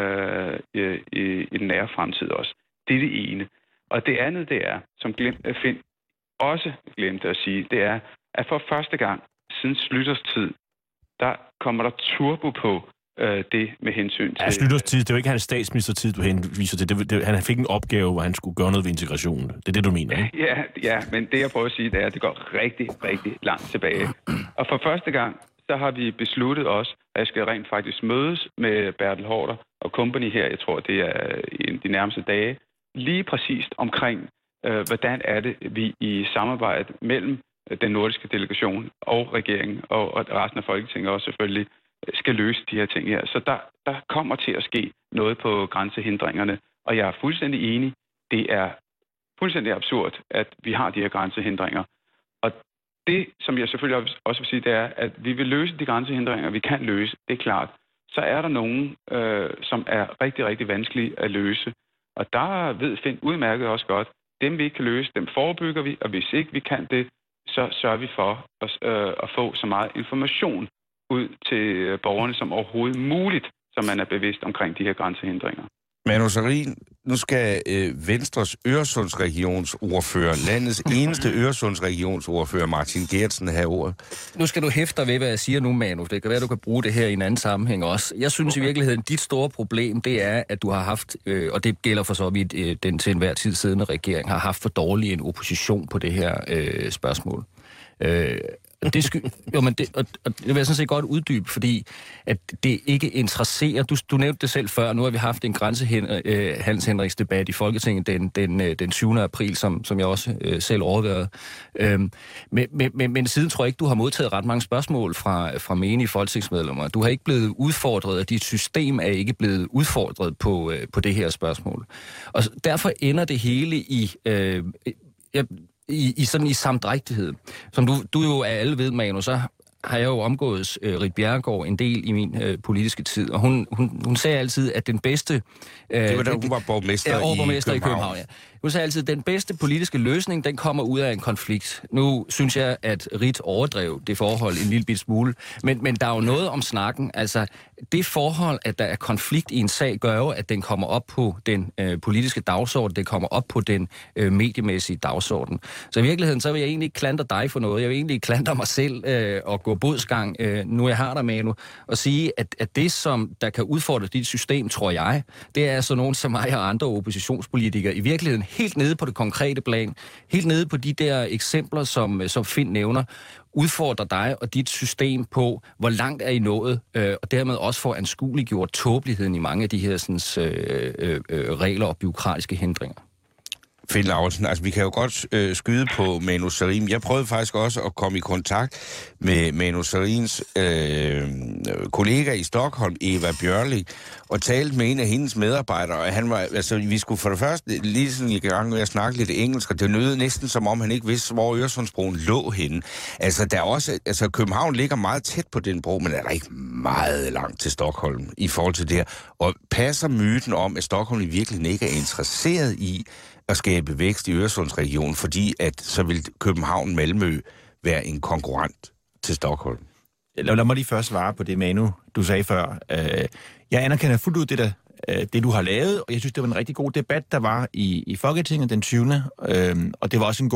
i den nære fremtid også. Det er det ene. Og det andet, det er, som Finn også glemte at sige, det er, at for første gang siden Schlüters tid, der kommer der turbo på det med hensyn til... Ja, Schlüters tid, det var ikke hans statsministertid, du henviser til. Han fik en opgave, hvor han skulle gøre noget ved integrationen. Det er det, du mener, ikke? Ja, men det jeg prøver at sige, det er, at det går rigtig, rigtig langt tilbage. Og for første gang, så har vi besluttet også, at jeg skal rent faktisk mødes med Bertel Haarder og company her, jeg tror, det er i de nærmeste dage, lige præcist omkring hvordan er det, vi i samarbejde mellem den nordiske delegation og regeringen og resten af Folketinget også selvfølgelig skal løse de her ting her. Så der kommer til at ske noget på grænsehindringerne, og jeg er fuldstændig enig. Det er fuldstændig absurd, at vi har de her grænsehindringer. Og det, som jeg selvfølgelig også vil sige, det er, at vi vil løse de grænsehindringer, vi kan løse, det er klart. Så er der nogen, som er rigtig, rigtig vanskelige at løse. Og der ved Finn udmærket også godt, dem vi ikke kan løse, dem forebygger vi, og hvis ikke vi kan det, så sørger vi for at få så meget information ud til borgerne som overhovedet muligt, så man er bevidst omkring de her grænsehindringer. Manu Sareen, nu skal Venstres Øresundsregionsordfører, landets eneste Øresundsregionsordfører, Martin Geertsen, have ordet. Nu skal du hæfte dig ved, hvad jeg siger nu, Manu. Det kan være, du kan bruge det her i en anden sammenhæng også. Jeg synes i virkeligheden, dit store problem, det er, at du har haft, og det gælder for så vidt den til enhver tid siddende regering, har haft for dårlig en opposition på det her spørgsmål. Det vil jeg sådan set godt uddybe, fordi at det ikke interesserer. Du nævnte det selv før. Nu har vi haft en grænsehandelshindringsdebat i Folketinget den 7. april, som jeg også selv overværede. Men siden tror jeg ikke, du har modtaget ret mange spørgsmål fra menige folketingsmedlemmer. Du har ikke blevet udfordret, og dit system er ikke blevet udfordret på det her spørgsmål. Og derfor ender det hele i samdrægtighed. Som du jo af alle ved, Manu, så har jeg jo omgået Rit Bjerregaard en del i min politiske tid, og hun sagde altid, at den bedste... det var da hun var borgmester i København. Ja. Hun sagde altid, at den bedste politiske løsning, den kommer ud af en konflikt. Nu synes jeg, at Rit overdrev det forhold en lille bit smule, men der er jo noget om snakken. Altså, det forhold, at der er konflikt i en sag, gør jo, at den kommer op på den politiske dagsorden, det kommer op på den mediemæssige dagsorden. Så i virkeligheden, så vil jeg egentlig ikke klandre dig for noget. Jeg vil egentlig klandre mig selv og gå bodsgang, nu jeg har dig, Manu, og sige, at det, som der kan udfordre dit system, tror jeg, det er så nogen som mig og andre oppositionspolitikere i virkeligheden helt nede på det konkrete plan, helt nede på de der eksempler, som Finn nævner, udfordrer dig og dit system på, hvor langt er I nået, og dermed også får anskueliggjort tåbeligheden i mange af de her regler og byråkratiske hindringer. Finn Laursen, altså vi kan jo godt skyde på Manu Sareen. Jeg prøvede faktisk også at komme i kontakt med Manu Sareens kollega i Stockholm, Eva Bjørling, og talte med en af hendes medarbejdere, og han var, altså vi skulle for det første lige sådan i gang med at snakke lidt engelsk, og det nød næsten som om han ikke vidste, hvor Øresundsbroen lå henne. Altså der er også, altså København ligger meget tæt på den bro, men er der ikke meget langt til Stockholm i forhold til det her. Og passer myten om, at Stockholm i virkeligheden ikke er interesseret i at skabe vækst i Øresundsregionen, fordi at så vil København-Malmø være en konkurrent til Stockholm? Lad mig lige først svare på det, Manu, du sagde før. Jeg anerkender fuldt ud det, du har lavet, og jeg synes, det var en rigtig god debat, der var i Folketinget den 20. Og det var også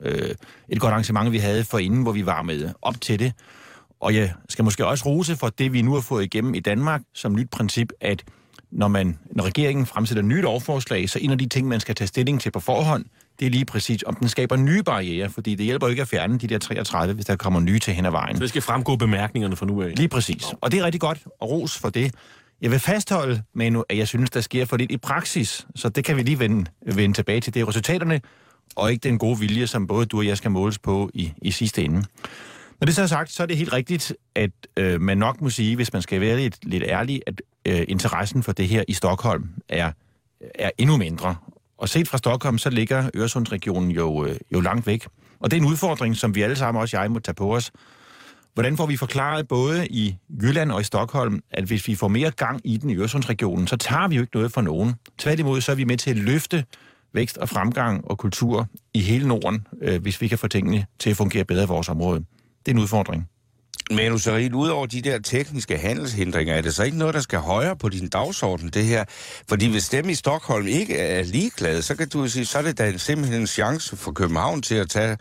et godt arrangement, vi havde forinden, hvor vi var med op til det. Og jeg skal måske også rose for det, vi nu har fået igennem i Danmark, som nyt princip, at når regeringen fremsætter nye lovforslag, så en af de ting, man skal tage stilling til på forhånd, det er lige præcis, om den skaber nye barrierer, fordi det hjælper jo ikke at fjerne de der 33, hvis der kommer nye til hen ad vejen. Så det skal fremgå bemærkningerne fra nu af. Lige præcis. Og det er rigtig godt, og ros for det. Jeg vil fastholde, Manu, at jeg synes, der sker for lidt i praksis, så det kan vi lige vende tilbage til. Det er resultaterne, og ikke den gode vilje, som både du og jeg skal måles på i sidste ende. Når det så er sagt, så er det helt rigtigt, at man nok må sige, hvis man skal være lidt ærlig, at interessen for det her i Stockholm er endnu mindre. Og set fra Stockholm, så ligger Øresundsregionen jo langt væk. Og det er en udfordring, som vi alle sammen, også jeg, må tage på os. Hvordan får vi forklaret både i Jylland og i Stockholm, at hvis vi får mere gang i den i Øresundsregionen, så tager vi jo ikke noget for nogen. Tværtimod, så er vi med til at løfte vækst og fremgang og kultur i hele Norden, hvis vi kan få tingene til at fungere bedre i vores område. Det er en udfordring. Manu Sareen, udover de der tekniske handelshindringer, er det så ikke noget, der skal højere på din dagsorden, det her? Fordi hvis dem i Stockholm ikke er ligeglade, så kan du sige, så er det da simpelthen en chance for København til at tage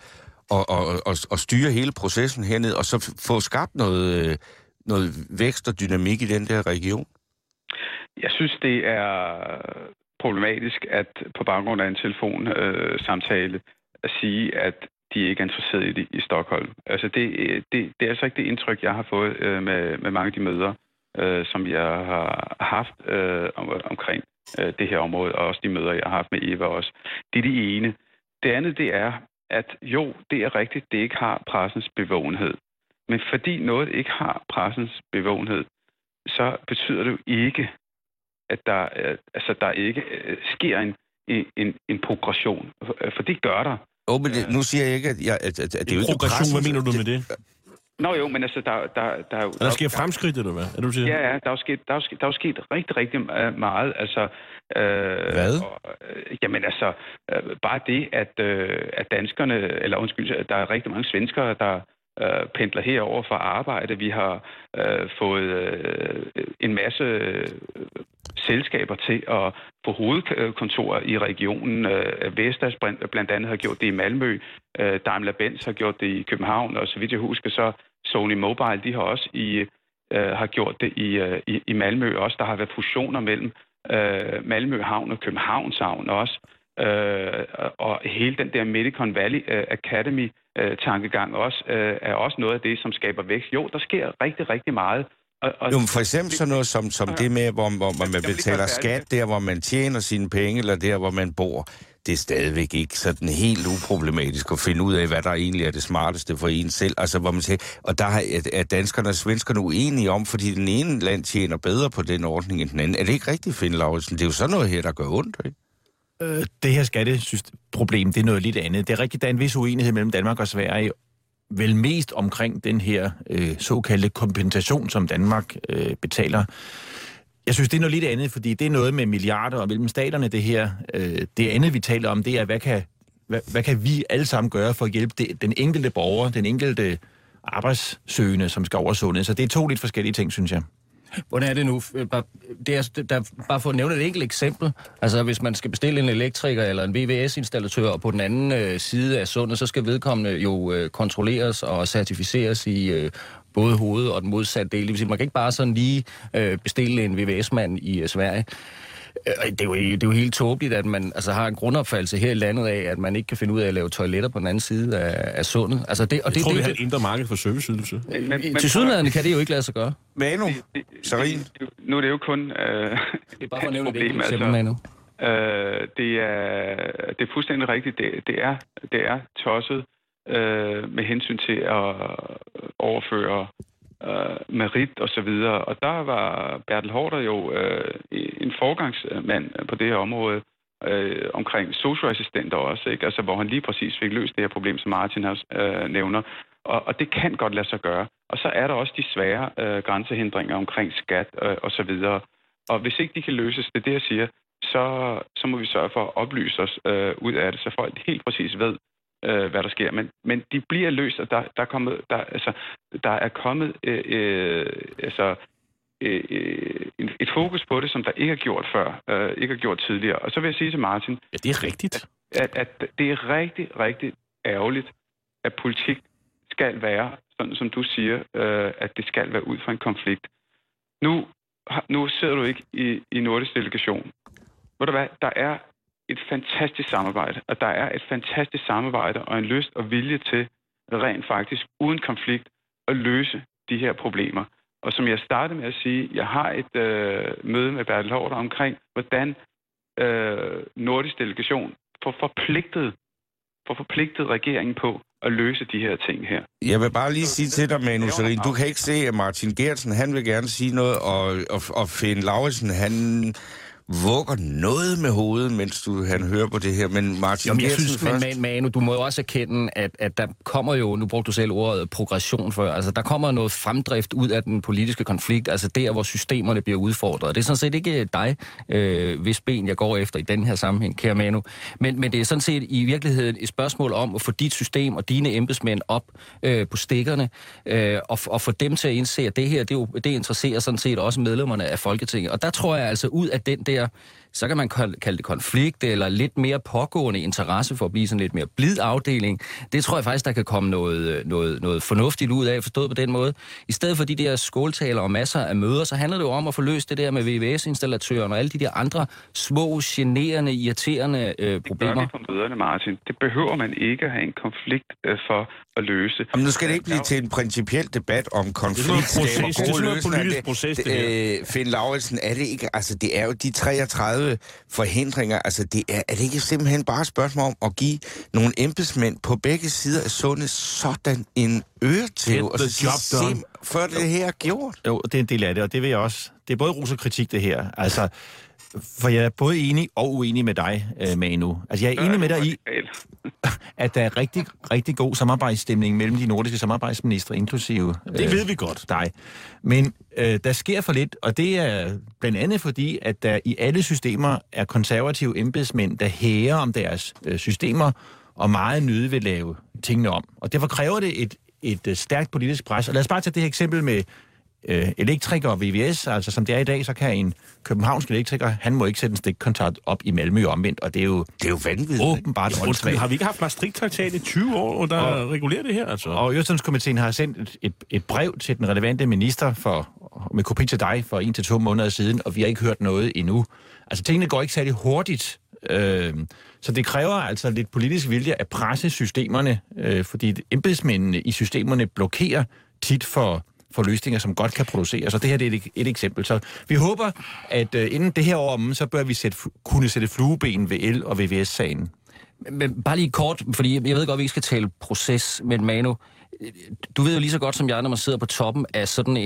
og styre hele processen herned, og så få skabt noget vækst og dynamik i den der region? Jeg synes, det er problematisk, at på baggrund af en telefonsamtale at sige, at de ikke er interesseret i Stockholm. Altså det er altså ikke det indtryk, jeg har fået med mange af de møder, som jeg har haft omkring det her område, og også de møder, jeg har haft med Eva også. Det er det ene. Det andet, det er, at jo, det er rigtigt, det ikke har pressens bevågenhed. Men fordi noget ikke har pressens bevågenhed, så betyder det jo ikke, at der ikke sker en progression. For det gør der. Men nu siger jeg ikke, at det er jo ikke progression. Hvad mener du med det? Nå jo, men altså, der sker fremskridt, eller hvad? Er du siger? Ja, der er jo sket rigtig, rigtig meget. Altså, hvad? Jamen altså, bare det, at danskerne, eller undskyld, at der er rigtig mange svenskere, der pendler herover for arbejde. Vi har fået en masse selskaber til at få hovedkontor i regionen. Vestas blandt andet har gjort det i Malmø. Daimler-Benz har gjort det i København, og så vidt jeg husker, så Sony Mobile, de har også har gjort det i Malmø også. Der har været fusioner mellem Malmø Havn og Københavns Havn også. Og hele den der Medicon Valley Academy tankegang også er også noget af det, som skaber vækst. Jo, der sker rigtig, rigtig meget. Jo, for eksempel sådan noget som det med, hvor man betaler skat der, hvor man tjener sine penge, eller der, hvor man bor. Det er stadigvæk ikke sådan helt uproblematisk at finde ud af, hvad der egentlig er det smarteste for en selv. Altså, hvor man siger, og der er danskerne og svenskerne uenige om, fordi den ene land tjener bedre på den ordning end den anden. Er det ikke rigtigt, Finn Laursen? Det er jo sådan noget her, der gør ondt, ikke? Det her skatteproblem, det er noget lidt andet. Det er rigtigt, der er en vis uenighed mellem Danmark og Sverige, vel mest omkring den her såkaldte kompensation, som Danmark betaler. Jeg synes, det er noget lidt andet, fordi det er noget med milliarder og mellem staterne, det her. Det andet, vi taler om, det er, hvad kan vi alle sammen gøre for at hjælpe den enkelte borger, den enkelte arbejdssøgende, som skal over sundet. Så det er to lidt forskellige ting, synes jeg. Hvordan er det nu? Bare for at nævne et enkelt eksempel. Altså, hvis man skal bestille en elektriker eller en VVS-installatør, og på den anden side af sundet, så skal vedkommende jo kontrolleres og certificeres i både hovedet og den modsatte del. Det vil sige, man kan ikke bare sådan lige bestille en VVS-mand i Sverige. Det er jo helt tåbeligt, at man har en grundopfattelse her i landet af, at man ikke kan finde ud af at lave toiletter på den anden side af sundet. Altså det, og jeg tror, vi har et indre marked for serviceydelse. Til sydenlandet kan det jo ikke lade sig gøre. Manu, Sarin. Nu er det jo kun det er bare for at nævne det problem, eksempel, Manu. Det er fuldstændig rigtigt. Det er tosset med hensyn til at overføre merit og så videre. Og der var Bertel Haarder jo en forgangsmand på det her område omkring socioassistenter også, ikke? Altså, hvor han lige præcis fik løst det her problem, som Martin også nævner. Og det kan godt lade sig gøre. Og så er der også de svære grænsehindringer omkring skat og så videre. Og hvis ikke de kan løses, det er det, jeg siger, så må vi sørge for at oplyse os ud af det, så folk helt præcis ved, hvad der sker. Men de bliver løst, og der er kommet et fokus på det, som der ikke er gjort før, ikke er gjort tidligere. Og så vil jeg sige til Martin... Ja, det er rigtigt. At det er rigtig, rigtig ærgerligt, at politik skal være, sådan som du siger, at det skal være ud fra en konflikt. Nu sidder du ikke i Nordisk Delegation. Ved du hvad? Der er et fantastisk samarbejde, og der er et fantastisk samarbejde og en lyst og vilje til rent faktisk uden konflikt at løse de her problemer. Og som jeg startede med at sige, jeg har et møde med Bertel Haarder omkring, hvordan Nordisk Delegation får forpligtet regeringen på at løse de her ting her. Jeg vil bare lige sige til dig, Manu Sarin, du kan ikke se, at Martin Geertsen, han vil gerne sige noget, og Finn Lauritsen, han vugger noget med hovedet, mens han hører på det her, men Martin jeg Geertsen synes, først... Manu, du må jo også erkende, at der kommer jo, nu brugte du selv ordet progression før, altså der kommer noget fremdrift ud af den politiske konflikt, altså der, hvor systemerne bliver udfordret. Det er sådan set ikke dig, hvis ben jeg går efter i den her sammenhæng, kære Manu, men det er sådan set i virkeligheden et spørgsmål om at få dit system og dine embedsmænd op på stikkerne, og få dem til at indse, at det her, det interesserer sådan set også medlemmerne af Folketinget. Og der tror jeg altså ud af den der, så kan man kalde det konflikt, eller lidt mere pågående interesse for at blive sådan lidt mere blid afdeling. Det tror jeg faktisk, der kan komme noget fornuftigt ud af, forstået på den måde. I stedet for de der skåltaler og masser af møder, så handler det jo om at få løst det der med VVS-installatøren og alle de der andre små, generende, irriterende problemer. Det gør vi på møderne, Martin. Det behøver man ikke at have en konflikt for at løse. Jamen, nu skal det ikke blive til en principiel debat om konflikt. Det er sådan noget politisk proces, det her. Finn Lauritsen, er det ikke... Altså, det er jo de 33 forhindringer. Altså, er det ikke simpelthen bare et spørgsmål om at give nogle embedsmænd på begge sider af sundet sådan en øretæve, og så sige, før det her er gjort? Jo, det er en del af det, og det vil jeg også... Det er både ros og kritik, det her. Altså, for jeg er både enig og uenig med dig, Manu. Altså, jeg er enig med dig i, at der er rigtig, rigtig god samarbejdsstemning mellem de nordiske samarbejdsministre, inklusive det ved vi godt. Dig. Men der sker for lidt, og det er blandt andet fordi, at der i alle systemer er konservative embedsmænd, der hæger om deres systemer, og meget nyde vil lave tingene om. Og derfor kræver det et stærkt politisk pres. Og lad os bare tage det her eksempel med elektriker og VVS, altså som det er i dag, så kan en københavnsk elektriker, han må ikke sætte en stikkontakt op i Malmø omvendt, og det er jo vanvittigt. Åbenbart åndssvagt. Har vi ikke haft Maastricht-traktat i 20 år, der regulerer det her, altså? Og Øresundskomiteen har sendt et brev til den relevante minister med kopi til dig for 1 til 2 måneder siden, og vi har ikke hørt noget endnu. Altså tingene går ikke særlig hurtigt, så det kræver altså lidt politisk vilje at presse systemerne, fordi embedsmændene i systemerne blokerer tit for løsninger, som godt kan produceres. Så det her det er et eksempel. Så vi håber, at inden det her år, så bør vi kunne sætte flueben ved el- og VVS-sagen. Men bare lige kort, fordi jeg ved godt, at vi ikke skal tale proces, men Manu, du ved jo lige så godt som jeg, når man sidder på toppen af sådan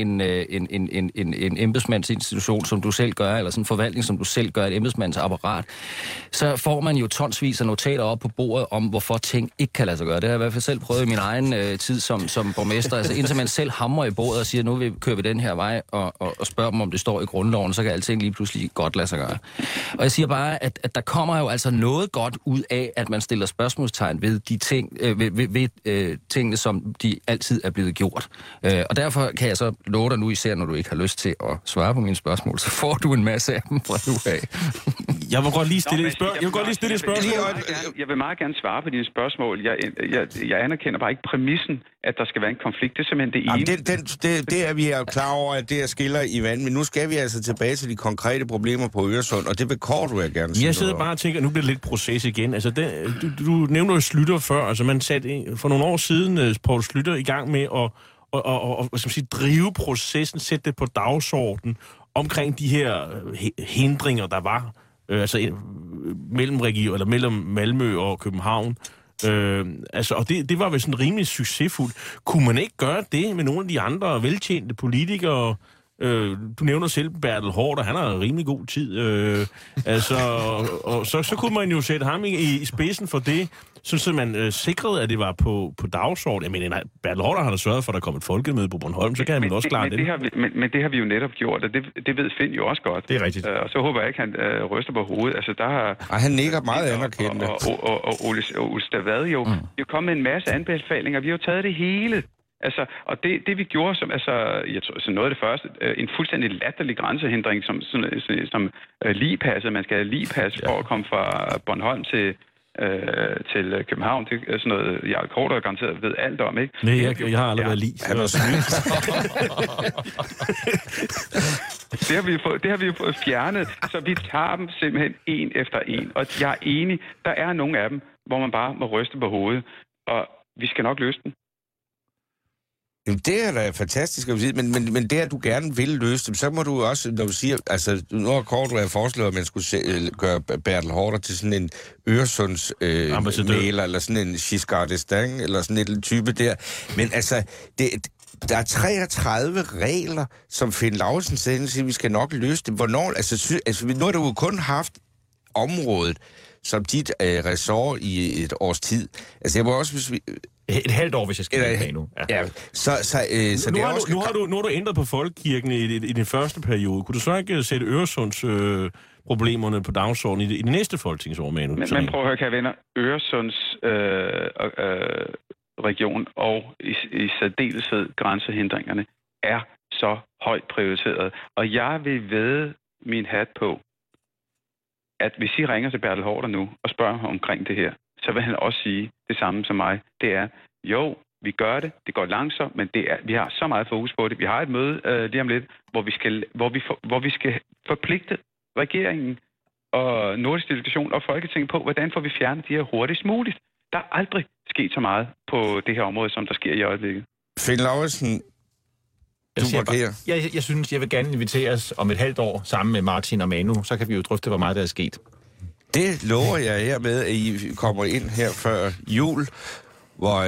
en embedsmandsinstitution, som du selv gør, eller sådan en forvaltning, som du selv gør, et embedsmandsapparat, så får man jo tonsvis af notater op på bordet om, hvorfor ting ikke kan lade sig gøre. Det har jeg i hvert fald selv prøvet i min egen tid som borgmester. Altså indtil man selv hamrer i bordet og siger, nu kører vi den her vej, og spørger dem, om det står i grundloven, så kan alting lige pludselig godt lade sig gøre. Og jeg siger bare, at der kommer jo altså noget godt ud af, at man stiller spørgsmålstegn ved de ting, ved tingene, som de altid er blevet gjort. Og derfor kan jeg så love dig nu, især når du ikke har lyst til at svare på mine spørgsmål, så får du en masse af dem fra nu af. Jeg vil godt lige stille et spørgsmål. Jeg vil meget gerne svare på dine spørgsmål. Jeg anerkender bare ikke præmissen, at der skal være en konflikt. Det er simpelthen det ene. Det er vi er klar over, at det er skiller i vand, men nu skal vi altså tilbage til de konkrete problemer på Øresund, og det vil kort, du jeg gerne sige. Jeg sidder bare og tænker, nu bliver det lidt proces igen. Altså, du nævner jo Schlüter før. Altså, man satte for nogle år siden Poul Schlüter i gang med at hvad skal man sige, drive processen, sætte det på dagsordenen omkring de her hindringer, der var mellem Malmø og København. Og det var vel sådan rimelig succesfuldt. Kunne man ikke gøre det med nogle af de andre veltjente politikere? Du nævner selv Bertel Haarder, han har rimelig god tid. Så kunne man jo sætte ham i spidsen for det, så man sikrede, at det var på dagsordenen. Jeg mener, Bertel Haarder har da sørget for, at der kom et folkemøde på Bornholm, så kan han vel også klare det. Men det har vi jo netop gjort, og det ved Finn jo også godt. Det er rigtigt. Og så håber jeg ikke, han ryster på hovedet. Altså, der har... Han nikker meget anerkendende. Og Ole Stavad jo kom med en masse anbefalinger. Vi har jo taget det hele. Altså, og det vi gjorde som, jeg tror, så noget af det første, en fuldstændig latterlig grænsehindring, som ligepasset. Man skal have ligepas for at komme fra Bornholm til København. Det er sådan noget, Jarl Korter garanteret ved alt om, ikke? Nej, jeg har aldrig været lige. Det har vi jo fået fjernet, så vi tager dem simpelthen en efter en. Og jeg er enig, der er nogle af dem, hvor man bare må ryste på hovedet, og vi skal nok løse dem. Jamen, det er da fantastisk at sige, men det, at du gerne vil løse dem, så må du også, når du siger, altså, nu har Kort foreslået, at man skulle gøre Bertel Haarder til sådan en Øresunds-mæler, eller sådan en Giscard d'Estaing, eller sådan et type der. Men altså, der er 33 regler, som Finn Lauritzen siger, vi skal nok løse dem. Hvornår, nu har du jo kun haft området som dit ressort i et års tid. Altså, jeg må også, hvis vi... Et halvt år, hvis jeg skal have nu. Ja. Så nu har du ændret på folkekirken i den første periode. Kunne du så ikke sætte Øresunds problemerne på dagsordenen i det næste folketingsår, Manu? Men prøv at høre, kære venner. Øresunds region og i særdeleshed grænsehindringerne er så højt prioriteret. Og jeg vil vædde min hat på, at hvis I ringer til Bertel Haarder nu og spørger ham omkring det her, så vil han også sige det samme som mig. Det er, jo, vi gør det, det går langsomt, men vi har så meget fokus på det. Vi har et møde lige om lidt, hvor vi skal forpligte regeringen og Nordisk Delegation og Folketinget på, hvordan får vi fjernet de her hurtigst muligt. Der er aldrig sket så meget på det her område, som der sker i øjeblikket. Finn Lauritzen, jeg synes, jeg vil gerne invitere os om et halvt år sammen med Martin og Manu, så kan vi jo drøfte, hvor meget der er sket. Det lover jeg her med, at I kommer ind her før jul, hvor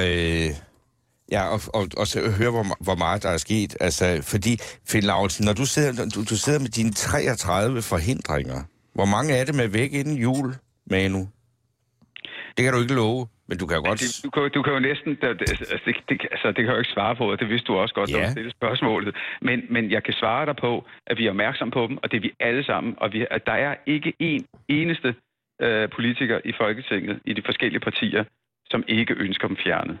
og så høre, hvor meget der er sket. Altså, fordi, Finn Lauritzen, når du sidder med dine 33 forhindringer, hvor mange af dem er væk inden jul, Manu? Det kan du ikke love, men du kan jo godt... Du kan jo næsten... det kan jeg jo ikke svare på, og det vidste du også godt, da du stillede spørgsmålet. Men jeg kan svare dig på, at vi er opmærksomme på dem, og det er vi alle sammen. Og at der er ikke en eneste politiker i Folketinget, i de forskellige partier, som ikke ønsker dem fjernet.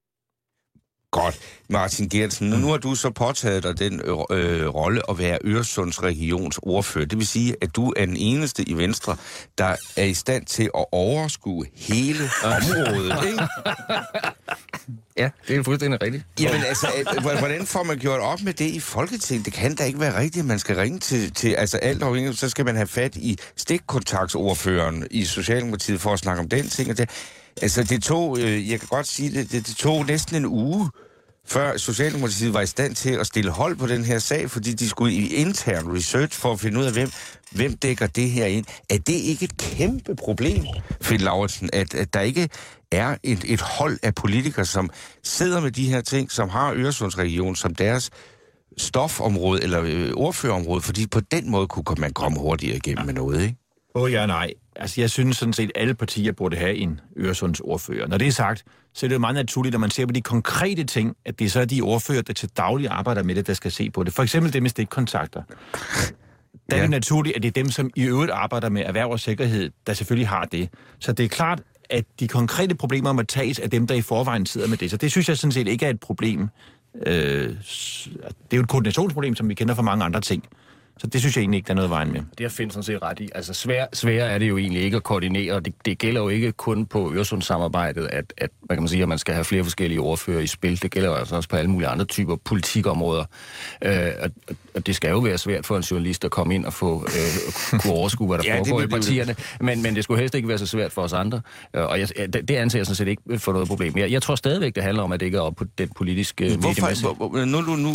Godt. Martin Geertsen, nu har du så påtaget dig den rolle at være Øresunds regions ordfører. Det vil sige, at du er den eneste i Venstre, der er i stand til at overskue hele området, ikke? Ja, det er fuldstændig rigtigt. Jamen altså, hvordan får man gjort op med det i Folketinget? Det kan da ikke være rigtigt, at man skal ringe til altså alt afhængigt, så skal man have fat i stikkontaktsordføreren i Socialdemokratiet for at snakke om den ting og det. Altså, det tog, jeg kan godt sige det tog næsten en uge, før Socialdemokratiet var i stand til at stille hold på den her sag, fordi de skulle i intern research for at finde ud af, hvem dækker det her ind. Er det ikke et kæmpe problem, Finn Lauritzen, at der ikke er et hold af politikere, som sidder med de her ting, som har Øresundsregionen som deres stofområde eller ordførerområde, fordi på den måde kunne man komme hurtigere igennem med noget, ikke? Ja, nej. Altså, jeg synes sådan set, at alle partier burde have en Øresunds ordfører. Når det er sagt, så er det jo meget naturligt, når man ser på de konkrete ting, at det er så de ordfører, der til daglig arbejder med det, der skal se på det. For eksempel det med stikkontakter. Der er det naturligt, at det er dem, som i øvrigt arbejder med erhverv og sikkerhed, der selvfølgelig har det. Så det er klart, at de konkrete problemer må tages af dem, der i forvejen sidder med det. Så det synes jeg sådan set ikke er et problem. Det er jo et koordinationsproblem, som vi kender fra mange andre ting. Så det synes jeg egentlig ikke, der er noget vejen med. Det har Finn sådan set ret i. Altså sværere er det jo egentlig ikke at koordinere, og det gælder jo ikke kun på Øresundssamarbejdet, at hvad kan man sige, at man skal have flere forskellige ordfører i spil. Det gælder jo altså også på alle mulige andre typer politikområder. Og det skal jo være svært for en journalist at komme ind og få kunne overskue, hvad der foregår i partierne. Men det skulle helst ikke være så svært for os andre. Og det anser jeg sådan set ikke for noget problem. Jeg tror stadigvæk, det handler om, at det ikke er op på den politiske mediemasse. Nu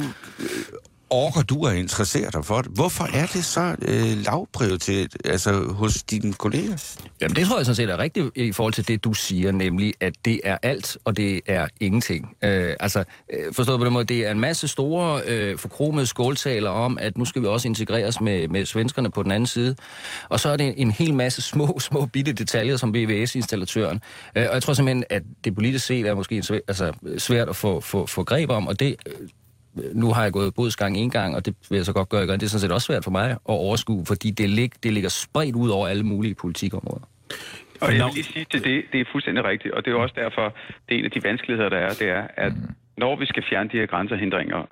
orker du at interessere dig for det. Hvorfor er det så lavprioritet hos dine kolleger? Jamen, det tror jeg sådan set er rigtigt i forhold til det, du siger, nemlig, at det er alt, og det er ingenting. Forstået på den måde, det er en masse store, forkromede skåltaler om, at nu skal vi også integreres med svenskerne på den anden side. Og så er det en hel masse små bitte detaljer som VVS-installatøren. Og jeg tror simpelthen, at det politisk set er måske svært at få greb om, og det... Nu har jeg gået bodsgang en gang, og det vil jeg så godt gøre igen. Det er sådan set også svært for mig at overskue, fordi det ligger spredt ud over alle mulige politikområder. Og jeg vil lige sige til det er fuldstændig rigtigt, og det er også derfor, det er en af de vanskeligheder, der er, det er, at når vi skal fjerne de her grænsehindringer,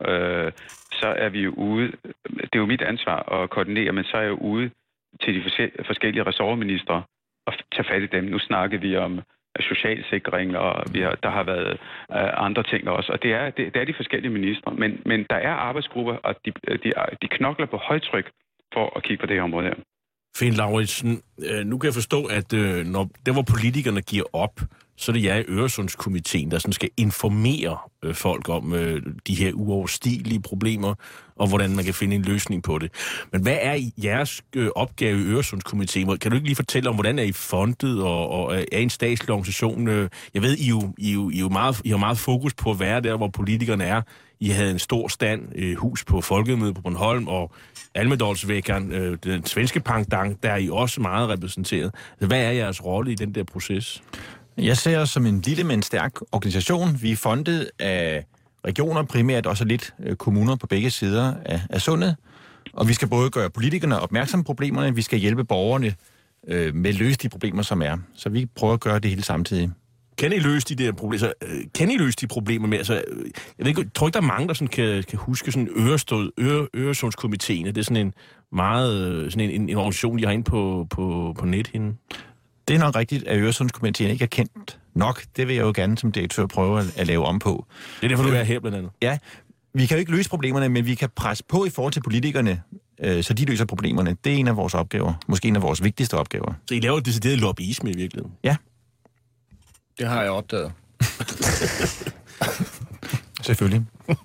så er vi jo ude, det er jo mit ansvar at koordinere, men så er jeg jo ude til de forskellige ressortministre og tage fat i dem. Nu snakker vi om socialsikring, og der har været andre ting også. Og det er de forskellige ministre. Men der er arbejdsgrupper, og de knokler på højtryk for at kigge på det her område her. Finn Lauritzen, nu kan jeg forstå, at når der hvor politikerne giver op, så er det jer i Øresundskomiteen, der sådan skal informere folk om de her uoverstigelige problemer, og hvordan man kan finde en løsning på det. Men hvad er jeres opgave i Øresundskomiteen? Kan du ikke lige fortælle om, hvordan er I fundet, og er I en statslig organisation? Jeg ved, I har meget fokus på at være der, hvor politikerne er. I havde en stor stand, hus på Folkemødet på Bornholm, og Almedalsveckan, den svenske pendant, der er I også meget repræsenteret. Hvad er jeres rolle i den der proces? Jeg ser os som en lille, men stærk organisation. Vi er fundet af regioner, primært også lidt kommuner på begge sider af sundet. Og vi skal både gøre politikerne opmærksomme på problemerne, vi skal hjælpe borgerne med at løse de problemer, som er. Så vi prøver at gøre det hele samtidig. Kan I løse de der problemer? Kan I løse de problemer med? Altså, jeg tror ikke, der er mange, der sådan kan huske sådan Øresundskomiteen. Det er sådan en meget en organisation, de har inde på nethinden. Det er nok rigtigt, at Øresundskomiteen ikke er kendt nok. Det vil jeg jo gerne som direktør prøve at lave om på. Det er derfor, du er her blandt andet. Ja, vi kan jo ikke løse problemerne, men vi kan presse på i forhold til politikerne, så de løser problemerne. Det er en af vores opgaver. Måske en af vores vigtigste opgaver. Så I laver decideret lobbyisme i virkeligheden? Ja. Det har jeg opdaget. Selvfølgelig.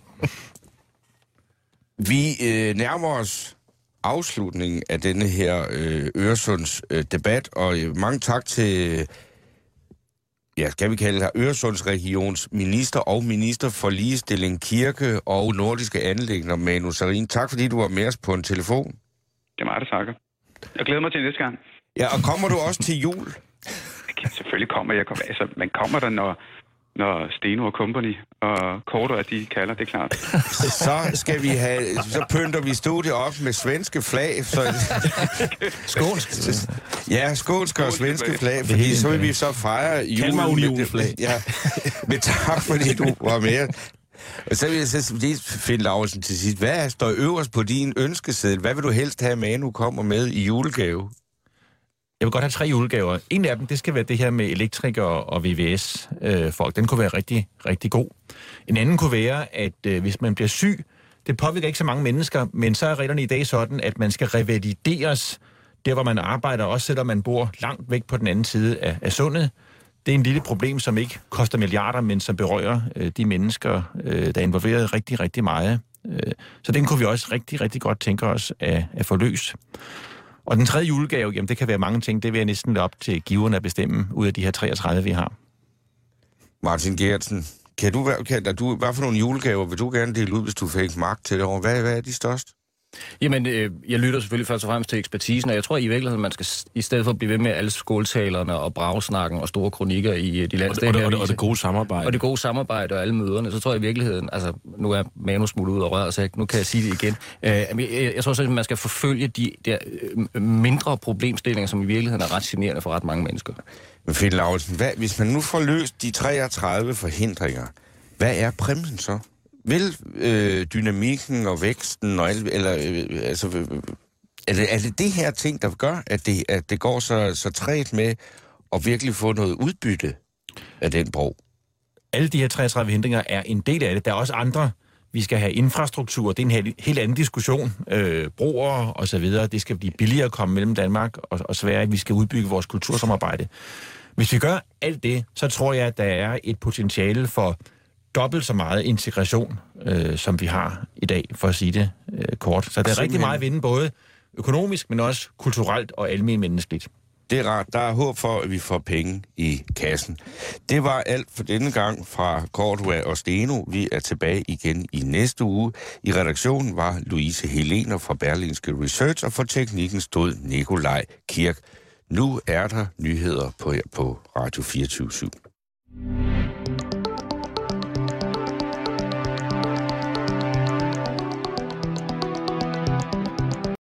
Vi nærmer os afslutningen af denne her Øresunds debat, og mange tak til, skal vi kalde det her, Øresundsregions minister og minister for ligestilling, kirke og nordiske anliggender, Manu Sareen. Tak fordi du var med os på en telefon. Det er meget, der takker. Jeg glæder mig til næste gang. Ja, og kommer du også til jul? Selvfølgelig kommer jeg. Man kommer der, når Steno og Company og Korto, at de kalder, det er klart. Så pynter vi studiet op med svenske flag. Skånsk. Ja, skånske og svenske flag, fordi så vil vi så fejre julen. Flag. Ja, men tak fordi du var med. Og så vil jeg så lige finde Lauritzen til sidst. Hvad står øverst på din ønskeseddel? Hvad vil du helst have, Manu kommer med i julegave? Jeg vil godt have 3 julegaver. En af dem, det skal være det her med elektrikere og VVS-folk. Den kunne være rigtig, rigtig god. En anden kunne være, at hvis man bliver syg, det påvirker ikke så mange mennesker, men så er reglerne i dag sådan, at man skal revalideres der, hvor man arbejder, også selvom man bor langt væk på den anden side af sundet. Det er en lille problem, som ikke koster milliarder, men som berører de mennesker, der er involveret rigtig, rigtig meget. Så den kunne vi også rigtig, rigtig godt tænke os at få løst. Og den tredje julegave, jamen det kan være mange ting, det vil jeg næsten op til giverne at bestemme, ud af de her 33, vi har. Martin Geertsen, hvad for nogle julegaver vil du gerne dele ud, hvis du fik magt til det over? Hvad er de største? Jamen, jeg lytter selvfølgelig først og fremmest til ekspertisen, og jeg tror i virkeligheden, man skal i stedet for at blive ved med alle skåltalerne og bragsnakken og store kronikker i de landsdækkende og det gode samarbejde. Og det gode samarbejde og alle møderne, så tror jeg i virkeligheden, altså nu er Manu smuttet ud og røret, så nu kan jeg sige det igen. Jeg tror så, at man skal forfølge de der mindre problemstillinger, som i virkeligheden er ret generende for ret mange mennesker. Men Finn Lauritzen, hvis man nu får løst de 33 forhindringer, hvad er præmien så? vil dynamikken og væksten og er det her ting, der gør, at det går så træt med at virkelig få noget udbytte af den bro? Alle de her 33 hindringer er en del af det. Der er også andre. Vi skal have infrastruktur. Det er en helt anden diskussion. Broer og så videre. Det skal blive billigere at komme mellem Danmark og Sverige. Vi skal udbygge vores kultursamarbejde. Hvis vi gør alt det, så tror jeg, at der er et potentiale for dobbelt så meget integration, som vi har i dag, for at sige det kort. Så der er rigtig meget at vinde, både økonomisk, men også kulturelt og almenmenneskeligt. Det er rart. Der er håb for, at vi får penge i kassen. Det var alt for denne gang fra Cordua og Steno. Vi er tilbage igen i næste uge. I redaktionen var Louise Helener fra Berlingske Research, og for teknikken stod Nikolaj Kirk. Nu er der nyheder på Radio 24/7.